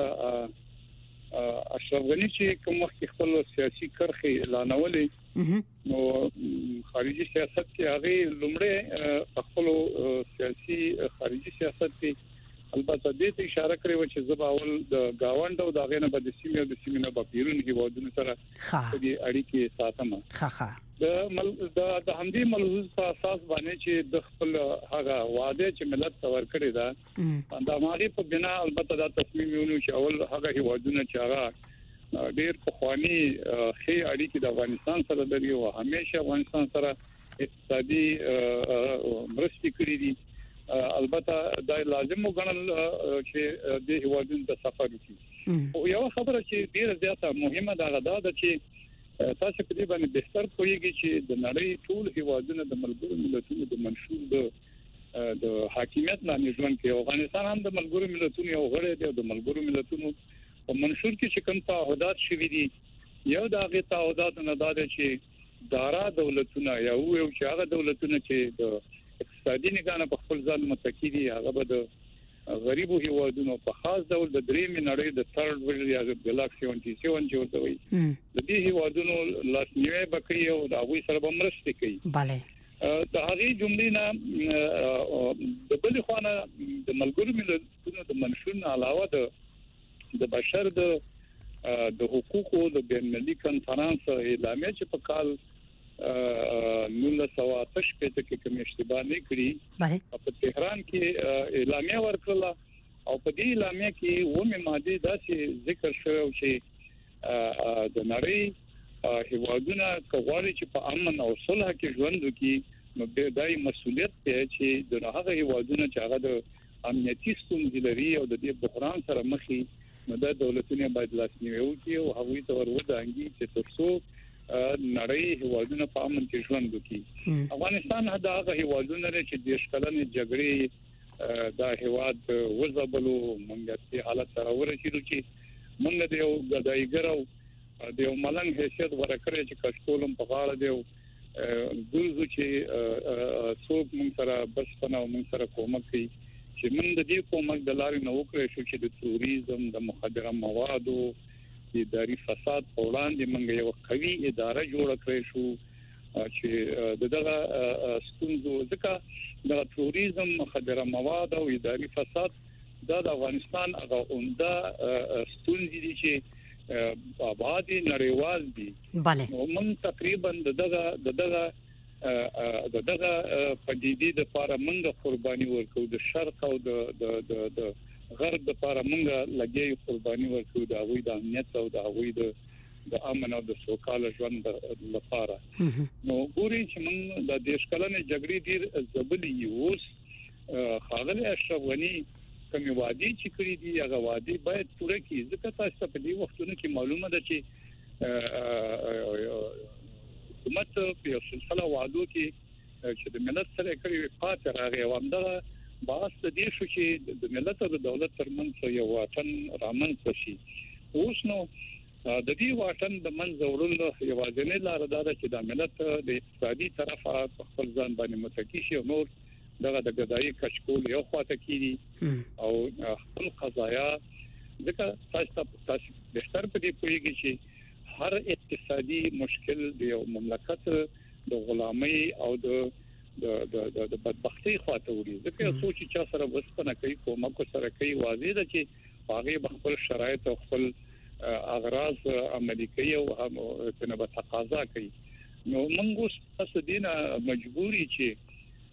اشرف غنی چې کوم وخت خپل سیاسي کرخي اعلانولې نو خارجي سیاست کې هغه لومړی خپل سیاسي خارجي سیاست کې البته دې ته اشاره کړې و چې زباول د گاوند او د غینه د سیمه په پیرون کې ودونه سره د اړیکې ساتمه ښه د همدې ملحوظ په اساس باندې چې د خپل هغه وعده چې ملت تور کړی دا د مالی په بنا البته دا تصمیم ونیو چې اول هغه هیوادونه چې هغه ډېر پخوانی خې اړیکې د افغانستان سره لري او همیشه افغانستان سره اقتصادي مرستې کړې دي البته دا لازم وګڼل چې د هیوادونو د سفر وکړي او یو خبره چې ډېر زیاته مهمه ده چې تاسو په دې باندې بهتر کویږي چې د نړۍ ټول هیوادونه د ملګرو ملتونو د منشور د حاکمیت لاندې ژوند کوي افغانستان هم د ملګرو ملتونو یو غړی دی د ملګرو ملتونو په منشور کې چې کوم تعهدات شوي دي یو د هغه تعهدات نه دا چې دارا دولتونه یو چې هغه دولتونه چې د اقتصادي نگاه په خپل ځان متکی دي هغه به د غریبو هیوادونو په خاص ډول د درېمې نړۍ د ثرد ورلد یا د ګالاکسي 77 جوړ دی د دې هیوادونو لاسنیوي بکړي او د هغوی سره به مرسته کوي bale د هغه جملې نه د بل خوانه د ملګرو ملتونو د منشور نه علاوه د بشر د حقوقو د بین المللي کنفرانس اعلامیه چې په کال 1988 کې کوم اشتباه نه کړی په تهران کې اعلامیه ورکړه او په دې اعلامیه کې ومه ماده داسې ذکر شوی چې د نړۍ هیوادونه کوي چې په امن او صلح کې ژوند وکړي نو د دای مسولیت دی چې د هغه هیوادونه چې هغه د امنیتي ستونزې لري او د دې بحران سره مخ دي نو د دولتونو باید لاسنیوي وکړي او هغوی ته ورودانګي چې ترڅو نړۍ هیوادونه په امن کې ژوند وکړي افغانستان هغه هیوادونه چې د شکلنې جګړې د هیواد وزبلو مونږ په حالت سره ورسېدو چې مونږ د یو غدایګر او د یو ملنګ حیثیت ورکړی چې کښتولم په غاړه دی ګوزو چې څوک مونږ سره بسپنه او مونږ سره کومک کوي چې مونږ د دې کومک د لارې نه وکړو چې د توریزم د مخدره موادو اداري فساد په وړاندې موږ یو قوي اداره جوړ کړې شو چې دغه ستونزو ځکه د توریزم مخدره مواد او اداري فساد د افغانستان هغه عمده ستونزې دي چې آبادی نړیوال دي bale موږ تقریبا دغه پدیدې د لپاره موږ قرباني ورکو د شرق او د غرب د لپاره موږ لګي قرباني ورکو د هغوی د امنیت او د هغوی د امن او د سوکاله ژوند لپاره نو ګوري چې موږ د دیشکلنې جګړې ډیر زبلی اوس خاغلی اشرف غنی کوم وادي چې کړی دی هغه وادي باید پوره کړي ځکه تاسو په دې وختونو کې معلومه ده چې حکومت په سلسله وعدو کې چې د ملت سره کړی پاتې راغی ومدغه باس د دې شو چې د ملت او د دولت ترمنځ یو واټن رامنځته شي اوس نو د دې واټن د منځ وړلو یوازینۍ لار دا ده چې د ملت د اقتصادي طرفه خپل ځان باندې متکی شي او نور دغه د غذایی کشکول یو خواته کیږي او خپل قضایا ځکه تاسو بهتر په دې پوهیږئ چې هر اقتصادي مشکل د یو مملکت د غلامۍ او د بدبختی خواته وړي ځکه سوچ چې سره وسپنه کوي کومک سره کوي واضح ده چې هغه خپل شرایط او خپل اغراض عملي کوي او هم په تقاضا کوي نو موږ تاسو دینه مجبوري چې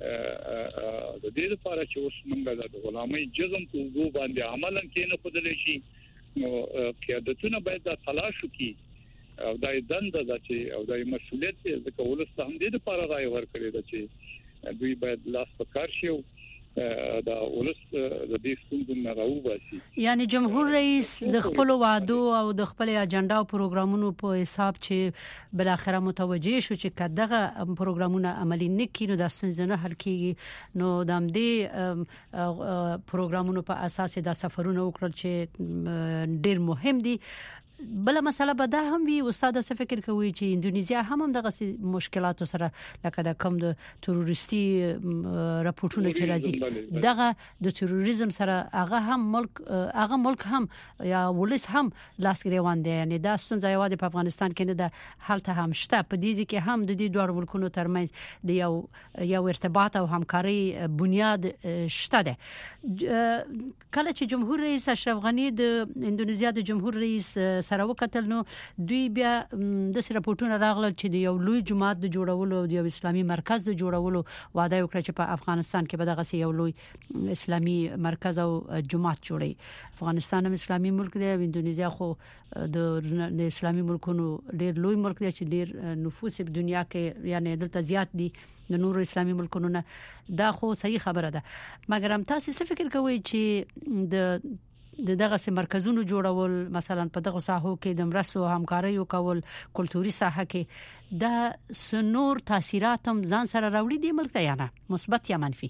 د دې لپاره چې اوس موږ د غلامۍ جزم په وګو باندې عملاً کې نه خدای شي نو قیادتونه باید د تلاش وکړي او د دند د چې او د مسولیت د کولو څخه هم د لپاره راي ورکړي د چې دوی باید لاس پکار شي دا ولس د دې ستونزو نه راوباسي. یعنی جمهور رئیس د خپل وعدو او د خپل اجنډا او پروګرامونو په حساب چې بل اخره متوجه شو چې کداغه پروګرامونه عملی نه کینو د ستونزو حل کیږي نو د همدې پروګرامونو په اساس د سفرونو وکړل چې ډیر مهم دي. بل مسله به دا هم وي استاد څه فکر کوي چې انډونیزیا هم دغه مشکلات سره لکه د کوم د تروریستي راپورټونه چې راځي دغه د تروریزم سره هغه ملک هم یا ولس هم لاس ګریوان دي یعنی دا ستونزه یوازې په افغانستان کې نه ده حالت هم شته په دې کې هم د دې دوه ملکونو ترمنځ د یو ارتباط او همکاري بنیاد شته ده. کله چې جمهور رئیس اشرف غنی د انډونیزیا د جمهور رئیس سره وکتل نو دوی بیا د راپورټونو راغله چې د یو لوی جماعت د جوړولو او د یو اسلامي مرکز د جوړولو وعده وکړه چې په افغانستان کې به دغه یو لوی اسلامي مرکز او جماعت جوړي. افغانستان هم اسلامي ملک دی، انډونیزیا خو د اسلامي ملکونو ډیر لوی ملک دی چې ډیر نفوس په دنیا کې یعنی دلته زیات دي د نورو اسلامي ملکونو نه. دا خو صحیح خبره ده مګر هم تاسو څه فکر کوئ چې دغه سه مرکزونو جوړول مثلا په دغه ساحو کې د مرستو همکاري کول کلتوري ساحه کې د سنور تاثیرات هم ځان سره راوړي دي ملک ته یا نه مثبت یا منفي؟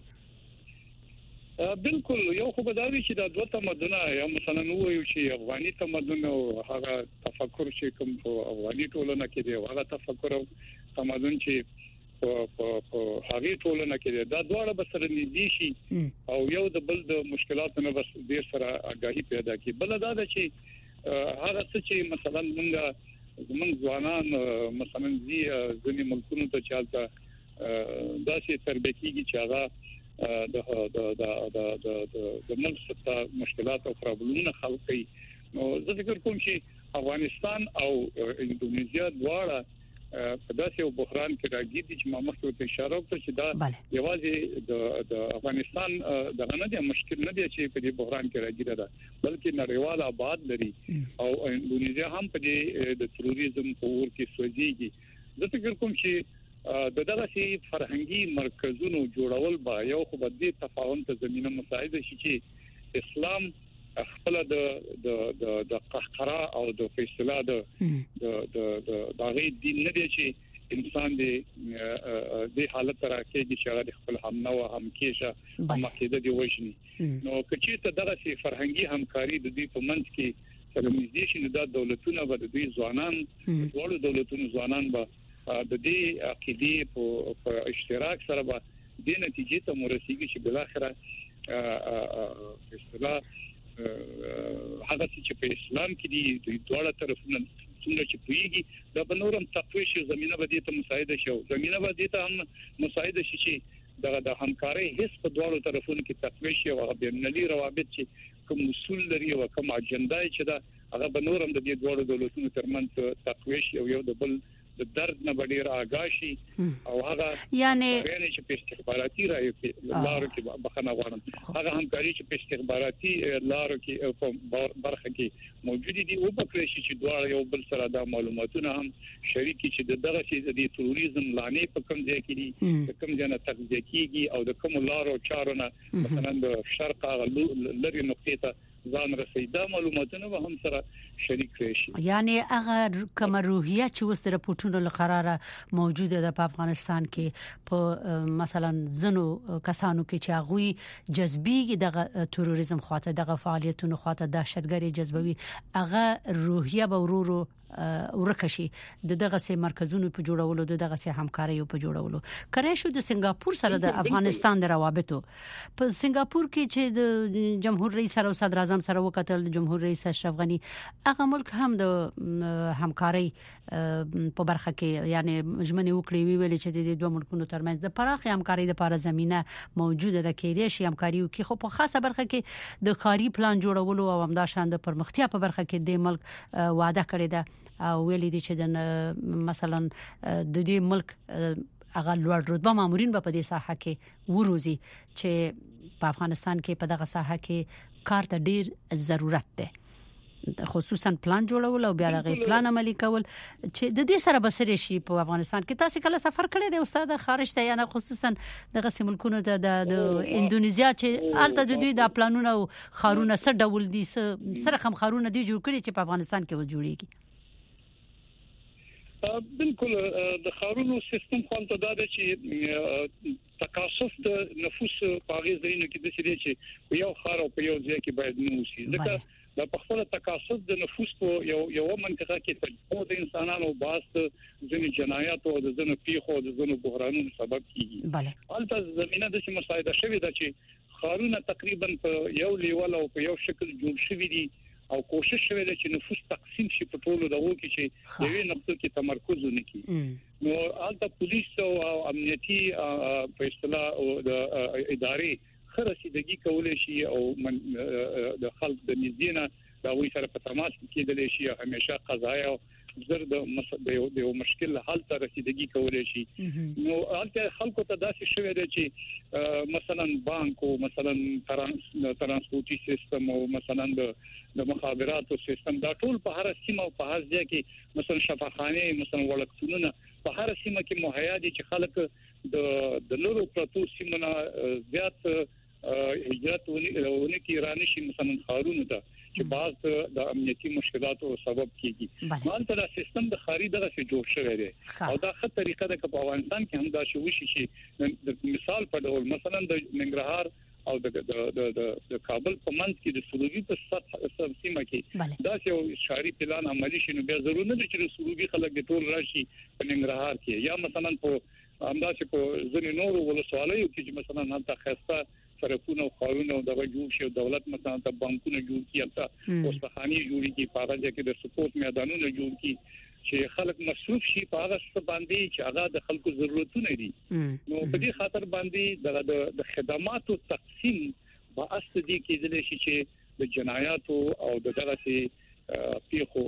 بالکل یو خو به دا وی چې د دوه تمدنونه یا مثلا وایو چې افغاني تمدن او هغه تفکر چې کوم په افغاني ټولنه کې دی هغه تفکر او تمدن چې په هغه ټولنه کې دا دواړه به سره نږدې شي او یو د بل د مشکلاتو نه بس ډیر سره آگاهي پیدا کی. بل دا ده چې هغه څه چې مثلا موږ ځوانان مثلا ځینې ملکونو ته چالتہ داسې تربیه کیږي چې هغه د ملک څخه مشکلات او پرابلمونه حل کوي. نو زه فکر کوم چې افغانستان او انډونیزیا دواړه په داسې یو بحران کې راګیر دي چې ما مخکې ته اشاره وکړه چې دا یوازې د افغانستان دغه نه دی مشکل نه دی چې په دې بحران کې راګیر ده بلکې نړیوال آباد لري او انډونیزیا هم په دې د تروریزم په اور کې سوځيږي. زه فکر کوم چې دغه سي فرهنګي مرکزونو جوړول با یو خو د تفاهم ته زمينه مساعده شي چې اسلام خپل د قهقرا او د فیصله د غي دین نه دی چې انسان د حالت راکېږي چې هغه خپل هم نو هم کېشه هم کېده دی وښني. نو کچې ته دغه سي فرهنګي همکاري د دې په منځ کې سرمایي د دولتونو او د دوی ځوانان ټول دولتونو ځوانان به د دې عقیدې په اشتراک سره به د نتیجې ته ورسیږي چې بل اخره فیصله هغه چې په اسلام کې دي دوی ټول طرفونه څنګه چې پیږي دا بنورم تقوی شي زمينه به دې ته مساعده شي زمينه به دې ته هم مساعده شي چې د همکاري هیڅ په ډول طرفونو کې تقوی شي او بینالمللي روابط چې کوم اصول لري او کوم اجنډا چې دا هغه بنورم د دې ډول دولتونو ترمنځ تقوی شي او یو د بل د درد نه ډیر آگاشي او هغه یعنی چې په استخباراتي رايو کې لارو کې بخنه غواړم هغه همکاري چې په استخباراتي لارو کې په برخه کې موجود دي او په کړی چې دواړه یو بل سره د معلوماتونو هم شریکي چې دغه چې د تروریزم لانې په کوم ځای کې دي کوم ځای نه تغذیه کیږي او د کوم لارو چارو نه مثلا د شرق لري نقطې ته ځان رسیدا معلوماتونه به هم سره شریک شي. یعنی هغه کوم روحیه چې وست راپورټونو لقراره موجوده ده په افغانستان کې په مثلا زنو کسانو کې چې هغه جذبي دغه تروریزم خاطر دغه فعالیتونو خاطر دهشتګری جذبوي هغه روحیه به ورورو ورکشي دغه سه مرکزونو په جوړولو دغه سه همکاري په جوړولو کړی شو. د سنگاپور سره د افغانستان د روابطو په سنگاپور کې چې د جمهور رئیس او صدر اعظم سره وکتل جمهور رئیس اشرف غنی هغه ملک هم د همکاري په برخه کې یعنی مجمنه وکړي ویل چې د دوه ملکونو ترمنځ د پراخ همکاري لپاره زمينه موجوده ده کې شي همکاري او کې خو په خاصه برخه کې د کاری پلان جوړولو او همداشان د پرمختیا په برخه کې د ملک وعده کړی ده او ویلي دي چې مثلا د دې ملک هغه لوړ رتبه مامورین په دې ساحه کې وروزي چې په افغانستان کې په دغه ساحه کې کار ته ډیر ضرورت ده خصوصا پلان جوړول او بیا دغه پلان عملي کول چې د دې سره بسري شي په افغانستان کې تاسو کله سفر کړی دی استاد خارج ته یا نه خصوصا دغه سیملکونو د انډونیزیا چې الته د دوی د پلانونو او خارونه سره ډول دي سره کوم خارونه دي جوړ کړي چې په افغانستان کې و جوړيږي بالکل د خارونو سیستم خو ته دا چې تکاسف د نفوس په غیر ځینو کې د سړي چې یو خار او په یو ځای کې باید نو شي ځکه د خپل تکاسف د نفوس په یو منطقه کې تر د انسانانو باست ځینې جنایات او د ځینې پیښو د ځینې بحرانونو سبب کیږي بله البته زمينه د څه مساعده شوی دا چې خارونه تقریبا په یو لیول او په یو شکل جوړ شوی دي او کوشش شوی دی چې نفوس تقسیم شي په ټولو دغه کې چې یوې نقطه کې تمرکز وکړي نو البته پولیس او امنیتي په اصطلاح او د ادارې خرسیدګي کولای شي او د خلک د نزدینه دا وی سره په تماس کېدل شي همیشه قضایا زر د یو مشکل حل ته رسیدګي کولای شي نو البته خلکو ته داسې شوی دی چې مثلا بانک او مثلا ترانسپورتي سیستم او مثلا د مخابراتو سیستم دا ټول په هر سیمه او په هر ځای کې مثلا شفاخانه مثلا وړکتونونه په هر سیمه کې مهیا دي چې خلک د لورو پروتو سیمونه زیات هجرت ونه کې ایرانی شي مثلا خارونه ته چې بعض د امنیتي مشکلاتو سبب کیږي مالته دا سیستم د خاري دغه څخه جوړ شوی دی او دا ښه طریقه ده چې په افغانستان کې هم دا شوی شي چې د مثال په ډول مثلا د ننګرهار او د کابل په منځ کې د سروبي په سطح سیمه کې دا یو شهري پلان عملی شي نو بیا ضروري نه چې د سروبي خلک د ټول راشي په ننګرهار کې یا مثلا په همداسې په ځینې نورو ولسوالیو کې چې مثلا هلته خاصه سرکونه او خارونه د جوړ شي دولت مثلا ته بانکونه جوړ کړي تا اوسخاني جوړ کړي په هغه کې د سپورت میدانونه جوړ کړي چې خلک مصروف شي په هغه څه باندې چې هغه د خلکو ضرورتونه دي نو په دې خاطر باندې د خدماتو تقسیم په اصل دي کې د شي چې د جنایاتو او د دغه پیښو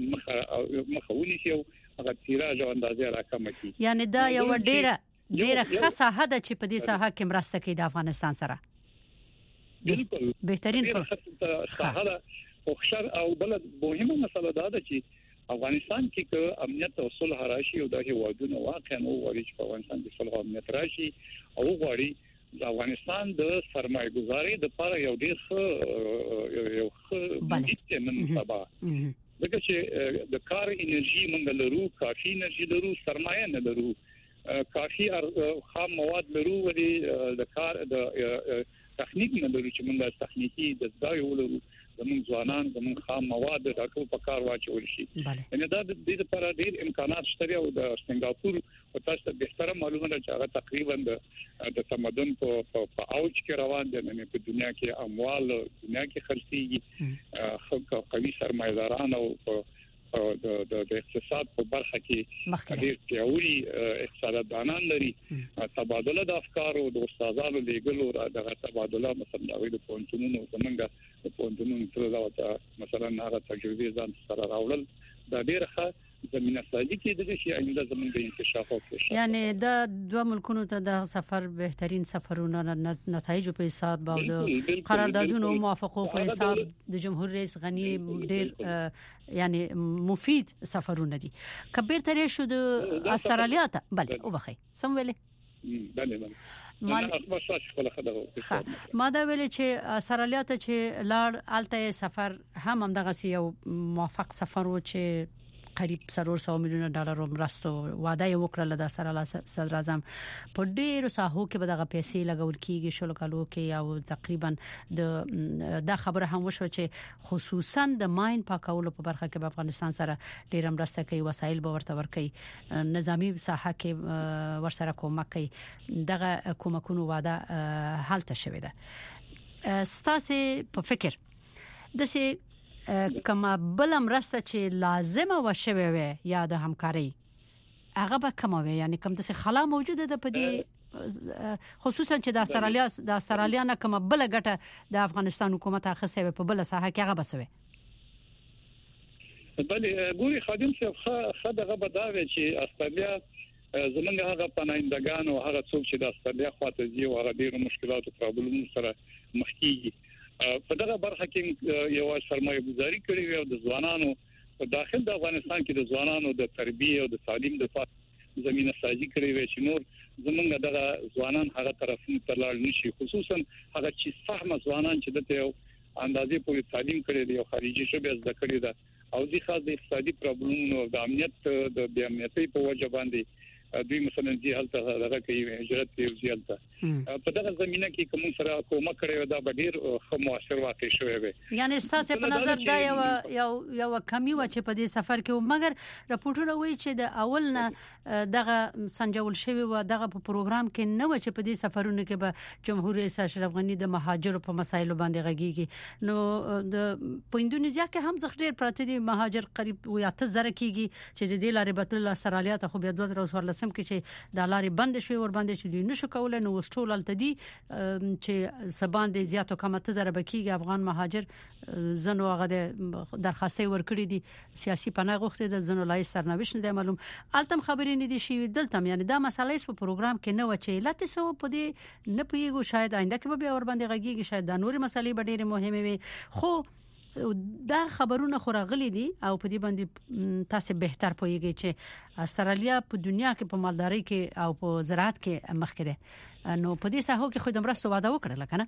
مخاوني شي او هغه تیراژ او اندازې راکمه کی یعنی دا یو ډیره خاصه هدا چې په دې ساحه کې مرسته کوي د افغانستان سره بالکل بهترین ساحه او خشر او بلد مهمه مسله ده چې افغانستان کې امنیت او صلح راشي او د هیوادونو واقعا او ورچ په افغانستان کې صلح او امنیت راشي او غواړي د افغانستان د سرمایه‌ګزاري د لپاره یو ډیر یو ښه من سبا دغه چې د کار انرژي موږ لرو کافي انرژي لرو سرمایه نه لرو کافي خام مواد لرو ولې د کار د تخنیک نه لرو چې موږ تخنیکی د ځای ولرو زموږ ځوانان زموږ خام مواد د ټاکو په کار واچول شي ان دا د دې لپاره ډېر امکانات شته او د سنگاپور او تاسو ته به معلومه ده چې هغه تقریبا د تمدن په اوج کې روان دي نه په دنیا کې اموال دنیا کې خرڅيږي خلک قوي سرمایداران او د اقتصاد په برخه کې ډېر پیاوړي اقتصاددانان لري تبادله د افکار او د استادانو لیګلو د تبادله مثلا د پونتونو زمونږ د پونتونو تر دا مثلا هغه تجربه ځان سره راوړل دا ډېر ښه زمينه سازي کې د شي آینده زمونږ د انکشاف او کوشش یعنی د دوه ملکونو ته د سفر بهترین سفرونه نتایج په حساب او د قراردادونو موافقو په حساب د جمهور رئیس غنی ډېر یعنی مفید سفرونه دي کبیر ترې شو د استرالیا ته بل او بخي سم ویلې ما دا ویل چې استرالیا ته چې لاړ الته سفر هم دغه یو موافق سفر و چې قریب 300 میلیون ډالر مرستو وعده یې وکړه د استرالیا صدر اعظم په ډېر ساحو کې به دغه پیسې لګول کیږي شل کالو کې او تقریبا دا خبره هم وشو چې خصوصا د ماين پاکولو په برخه کې په افغانستان سره ډېر مرسته کوي وسایل به ورته ورکړي نظامی ساحه کې ورسره کومک کوي دغه کومکونو وعده حالت شوه ده ستاسو په فکر دسه کما بل مرسته چې لازمه وشوي وي یا د همکاري هغه به کومه یعنی کوم څه خلا موجوده ده په دې خصوصا چې د استرالیا نه کومه بل ګټه د افغانستان حکومت اخیسته په بل ساحه کې هغه بسوي بل ګوري خادم صاحب خدغه بداوي چې استرالیا زمونږ هغه پناهندگان او هغه څوک چې د استرالیا خواته ځي او هغه ډېر مشکلات او پرابلمونو سره مخ کیږي په دغه برخه کې یو سرمایه گذاري کړې وي او د ځوانانو په داخل د افغانستان کې د ځوانانو د تربیه او د تعلیم د زمينه سازي کړې وي چې نور زمونږ دغه ځوانان هغه طرفونو ته لاړ نشي خصوصا هغه چې فهم ځوانان چې دته یو اندازې پورې تعلیم کړي دي او خارجي ژبه زده کړې ده او د خاص د اقتصادي پرابلمونو او د امنیت د بې امنیتۍ په وجه باندې دوی مثلا دي هلته دغه کوي هجرت یو زیاته په دغه زمينه کې کوم سره کومه کړي دا ډیر خو موثر واقع شوی وي یعنی اساس په نظر دا یو کمی و چې په دې سفر کې مګر راپورټونه وایي چې د اول نه دغه سنجول شوی و دغه په پروګرام کې نه و چې په دې سفرونو کې به جمهور رئیس اشرف غنی د مهاجرو په مسایلو باندې غږیږي نو د اندونیزیا کې هم ځخ ډیر پراته دي مهاجر قریب 8000 کېږي چې د دې لارې بتل استرالیا ته خو بیا 2014 سم کې چې د لارې بند شوی ور باندې چې دوی نشو کولای نو وسټول التدي چې سبان د زیاتو کمته زره بکیږي افغان مهاجر زنو هغه د درخواستي ورکړي دي سیاسي پناه غوښته د زنو لای سرنوشت نه معلوم التم خبرې نه دي شي دلته یعنی دا مسالې په پروګرام کې نه و چې لته سو په دې نه پیګو شاید آینده کې به ور باندې غږیږي شاید د نوري مسالې به ډېرې مهمه وي خو دا خبرونه خو راغلي دي او په دې باندې تاسو بهتر پوهیږئ چې استرالیا په دنیا کې په مالداري کې او په زراعت کې مخکې ده نو په دې ساحو کې خو د مرستو وعده وکړه کنه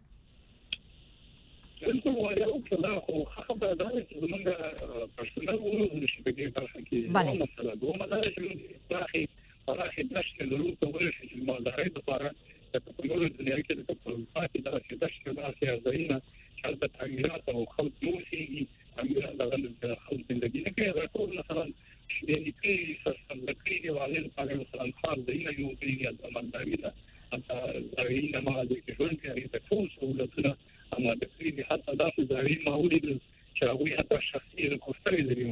بالکل وایي او کله خو خبره ده چې موږ پرسنل ورو نشي په دې برخه کې مثلا دوه مدارس چې راخي دشت د لوټ ورشي چې مالداري لپاره په نورو دنیا کې د پاتې درجه دشت د سیاسيینه حالت تعمیرات او خلق موسیقي تعمیرات د خلق زندگی نه کوي راټول مثلا د دې سره کې والي په مثلا خاص دی نه یو پیږي د مالداري ده زاویه ما د ژوند کې د ټول سہولتونه اما د دې حتی دا زاویه ماولید چې هغه حتی شخصي کوستري دی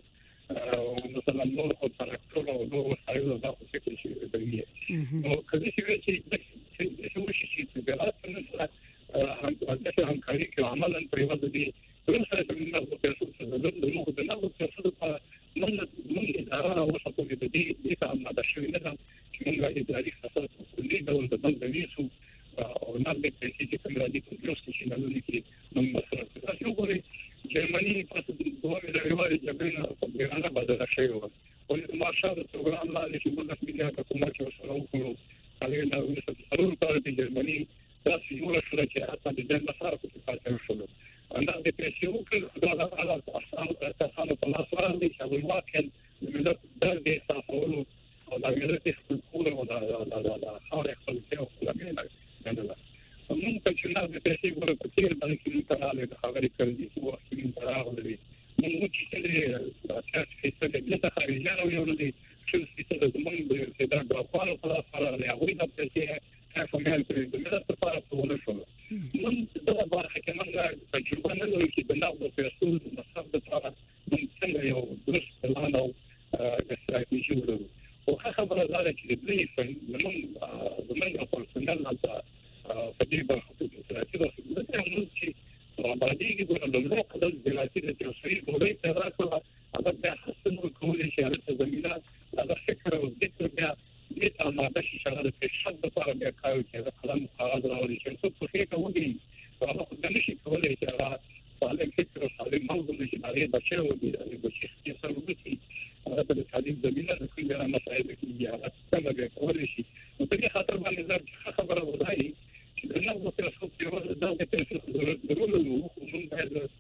مثلا نور خو تراکتور او نور وسایل دا څه کې شي دی نو کله چې چې بلاد مثلا همکاري کې عملاً پریواد دي ټول سره موږ په تاسو سره د موږ د نوو تاسو په موږ اداره او څه په دې ته عمل شوی نه چې موږ اداري خاصه کلی ډول د بندویسو او نه د چې کوم راځي په پروسس کې نه لري موږ مثلا تاسو ګورئ جرمني په دوه ملياري جبرنا په بیان بدل شوی و او د مارشال پروګرام لاندې چې موږ د میډیا په کومه کې سره وکړو هغه نو د ضرورت لري جرمني تاسو یو رسول چې حتی د جنت سره په پاتې شول انا د پیسو کې دا على اساس په لاس باندې چې واقعا ملت د دې تاسو او د ملت خپل او د خاور خپل څو لمنه نه موږ چې نه د پیسو ګورو په تیر باندې کې تراله د خبرې کړې چې وخت کې تراغلي موږ چې تاسو چې د خارجانو یو نه دي چې د زمونږ د دا غواړو په لاس باندې هغه د پیسو فهمل کړی د ملت لپاره په ونه شو نن دا برخه کې موږ تجربه نه لرو چې د نوو پیسو د مصرف لپاره موږ څنګه یو درست پلان او استراتیژي ولرو او خبره ده چې د دې زمونږ پرسنل نه په دې برخه کې استراتیژي ده چې باندې کې د نوو قدر د استراتیژي د تشریح کولی څه راځي هغه د حسن کولی چې هغه زمينه هغه فکر او ذکر بیا دې اماده شي چې د فشار لپاره بیا کار کوي د قلم کاغذ راوړي چې څه په کې کوي هغه د نشي کولای چې هغه سالم فکر او سالم موضوع چې هغه بچو دي د بچی سره وګوري هغه د تعلیم زمينه د کومه مسایل کې هغه څنګه به کولای شي نو په دې خاطر باندې خبره وځي چې د نوو تاسو په دغه تاسو ضروري موږ باید د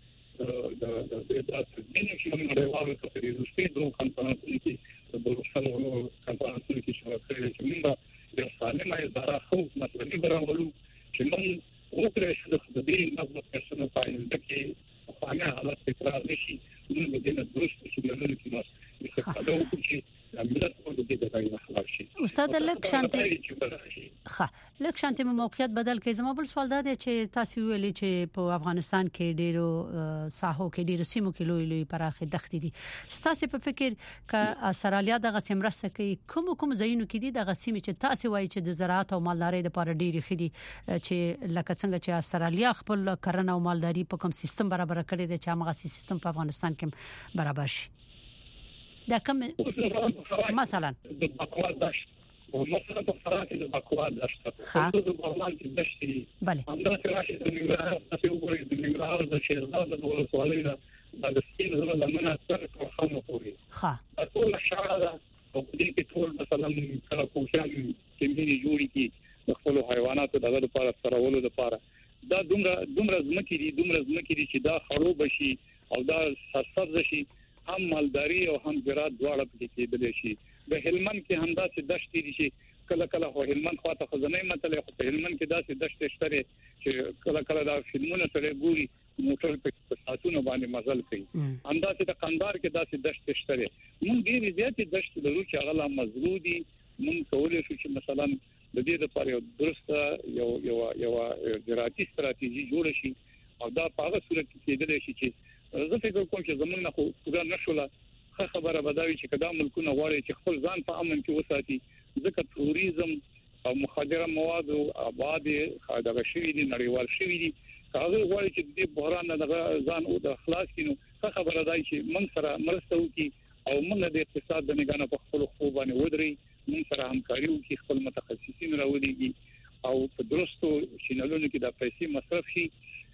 تاسو د دې چې موږ راوړو چې د سپیډو کانفرنس کې د بلوشانو کانفرنس کې شامل چې موږ د سالمه اداره خو مسلې برابرو چې موږ وکړو چې د دې نوو تاسو په اړه کې په هغه حالت کې تر شي موږ د دې درست چې موږ کې نو دا وکړي عملیات په دې د ځای خلاص شي استاد لک شانتي موقعیت بدل کې زما بل سوال دا دی چې تاسو ویلي چې په افغانستان کې ډیرو ساحو کې ډیرو سیمو کې لوی پراخه دښتې دي تاسو په فکر ک استرالیا د غسمرسته کې کوم ځایونو کې دي د غسیمه چې تاسو وایي چې د زراعت او مالدارۍ لپاره ډیره خدي چې لکه څنګه چې استرالیا خپل کرنه او مالداري په کوم سیستم برابر کړی دی چې هغه سیستم په افغانستان کې برابر شي دا کوم مثلا د بکوا دشت او مثلا په فرانسه کې د بکوا دشت په د بغلان کې دشت بله همدا چې راشي د ننګرهار په وګورئ د ننګرهار د شیرزاد د ولسوالۍ نه د سپین زړه لمنه سره کوخانو کوي ها ټول شاړه او دې کې ټول مثلا کله کوشان کې مینه جوړی کی د خپل حیواناتو دغه لپاره سرولو لپاره دا دومره ځمکې دي چې دا خړوب شي او دا سرسبز شي هم مالداري او هم زراعت دواړه پکې کېدل شي د هلمند کې هم داسې دشتې دي چې کله خو هلمند خواته خزنه متل خو په هلمند کې داسې دشتې شته چې کله دا فلمونه سره ګوري موټر په ساتونو باندې مزل کوي انداسې د قندار کې داسې دشتې شته مونږ ډېر زیاتې دشتې لرو چې هغه لا مزرودي مونږ کولای شو چې مثلا د دې لپاره یو درسته یو زراعتي ستراتیژي جوړ شي او دا په هغه صورت کې کېدل شي چې زه فکر کوم چې زمونږ نه خو پوره نشوله خبره بداوي چې کدا ملکونه غواړي چې خپل ځان په امن کې وساتي ځکه توریزم او مخدره مواد او آباد خدای شوی دي نړیوال شوی دي هغه غواړي چې د بحران نه ځان او د خلاص کینو خبره دای چې من سره مرسته وکي او موږ د اقتصاد د نگانه په خپل خو باندې ودري موږ سره همکاري وکي خپل متخصصین راوړي او په درستو شینلونو کې د پیسې مصرف شي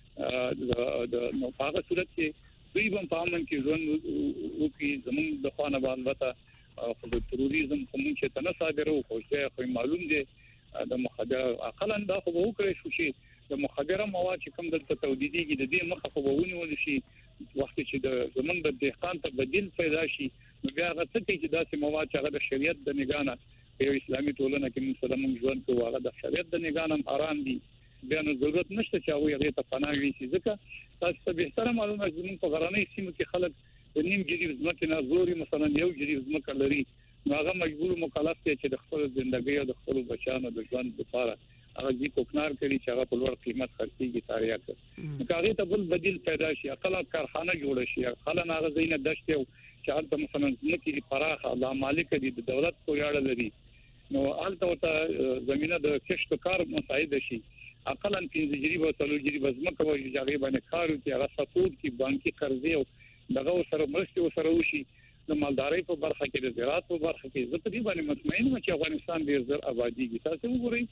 د نو هغه صورت کې دوی هم په امن کې ژوند وکړي زموږ د خانه باندې خو د تروریزم کوم چې تنه صادرو خو څه معلوم دي د مخدر اقلا دا خو وکړي شو چې د مخدره مواد چې کوم دلته تولیديږي د دې مخه خو ونیول شي وخت چې د زمونږ د دهقان ته بدیل پیدا شي نو بیا هغه څه چې داسې مواد چې هغه د شریعت د نگانه په اسلامي ټولنه کې مسلمان ژوند کوي هغه د شریعت د نگانه آرام دي بیا نو ضرورت نشته چې هغه ته پناه وي ځکه تاسو ته به تر معلومه زموږ په غراني سیمو کې خلک د نیم جریب ځمکې نه زوري مثلا یو جریب ځمکه لري نو هغه مجبور مکلف دي چې د خپل ژوندۍ او د خپل بچانو د ژوند لپاره هغه دې کوکنار کوي چې هغه په لوړ قیمت خرڅيږي تاریخ نو هغه ته بل بدیل پیدا شي اقلا کارخانه جوړ شي اقلا هغه زینه دشته چې هغه مثلا ځمکې پراخه د مالک دي د دولت پورې لري نو البته زمينه د کښت کار مساعد شي اقلا 5 جریبه تلو جریبه ځمکه وایي چې هغه باندې کار کوي هغه سپورټ کی بانکي قرضې او دغه سره مرسته سره وشي د مالدارۍ په برخه کې د زراعت په برخه کې زه په دې باندې مطمئن یم چې افغانستان ډیر زر آبادی کی تاسو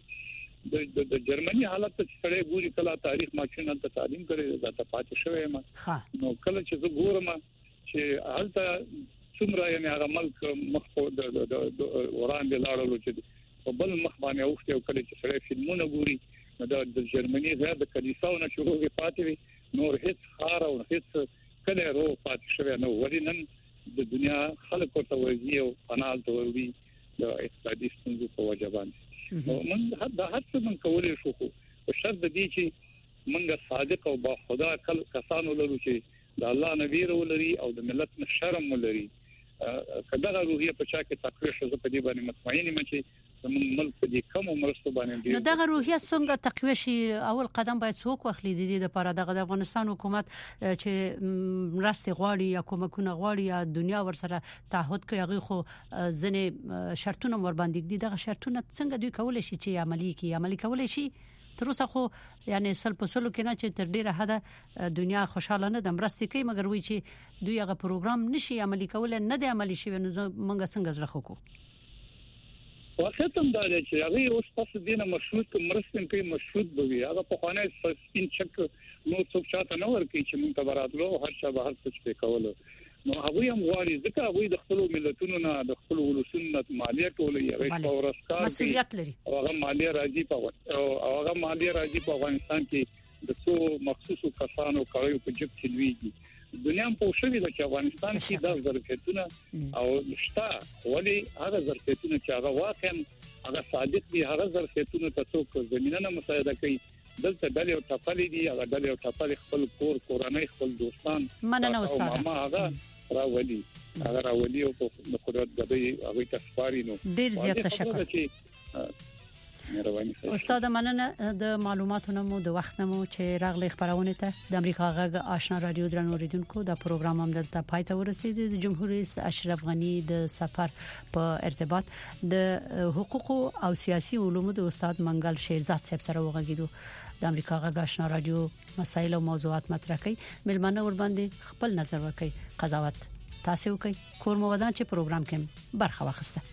وګورئ د جرمني حالت ته سره ګوري کله تاریخ ماچنه ته تعلیم کړي دا ته پاتې شوی ما نو کله چې زه ګورم چې حالت څومره یې هغه ملک مخ په د وړاندې لاړو چې په بل مخ باندې اوخته او کله چې سره فلمونه ګوري د جرمني غیر د کلیساونو شروع کې پاتې نور هیڅ خار او هیڅ کله ورو پاتې شوی نو ولینن د دنیا خلکو ته وځي او پناه وروري د اقتصادي ستونزو په وجه باندې موږ د هڅه من کولای شو په شرط د دې چې موږ صادق او با خدا کسانو لرو چې د الله نبی ورولري او د ملت شرم ولري کله روحیه په چا کې تقوی شو په دې باندې مطمئن یم چې زموږ ملک په دې کوم مرسته باندې نو دغه روحیه څنګه تقوی شي اول قدم باید څوک واخلي د دې لپاره د افغانستان حکومت چې مرسته غواړي یا کومکونه غواړي یا دنیا ورسره تعهد کوي هغه خو ځنه شرطونه ور باندې دي دغه شرطونه څنګه دوی کولای شي چې عملی کولای شي تر اوسه خو یعنی سل په سلو کې نه چې تر ډیره حد دنیا خوشاله نه د مرستې کوي مګر وی چې دوی هغه پروګرام نشي عملی کول نه دی عملی شي نو موږ څنګه زړه خو واقعیت هم دا دی چې هغه اوس تاسو دینه مشروط مرستې کوي مشروط بوي هغه په خانه سپین چک نو څوک چاته نه ورکي چې موږ تبراتلو هر څه به هر څه په کولو نو هغه هم غواړي ځکه هغه د خپل ملتونو نه د خپل ولسونو نه مالیه ټولې هغه ورسکار مسؤلیت لري او هغه مالیه راځي په افغانستان کې د څو مخصوصو کسانو کوي په جب کې لويږي دنیا په شوی د افغانستان کې د ظرفیتونه او نشتا ولی هغه ظرفیتونه چې هغه واقعا هغه صادق دي هغه ظرفیتونه تاسو کو زمينه مساعده کوي دلته ډلې او ټاپلې دي هغه ډلې او ټاپلې خپل کورنۍ خپل دوستان مننه استاد ما هغه راولي او په قدرت د دې هغه تسپاري نو ډیر زیات تشکر استاد مننه د معلوماتونو مو د وخت مو چې راغلي خبرونه ته د امریکا غږ آشنا رادیو درنو ریډونکو د پروګرام هم دلته پاتې ورسید د جمهور رئیس اشرف غنی د سفر په ارتباط د حقوق او سیاسي علومو د استاد منګل شیرزاد صاحب سره وغږیدو د امریکا غږ آشنا رادیو مسایل او موضوعات مطرح کوي ملمنه ور باندې خپل نظر ورکړي قضاوت تاسو کوي کور مو ودان چې پروګرام کې برخه واخسته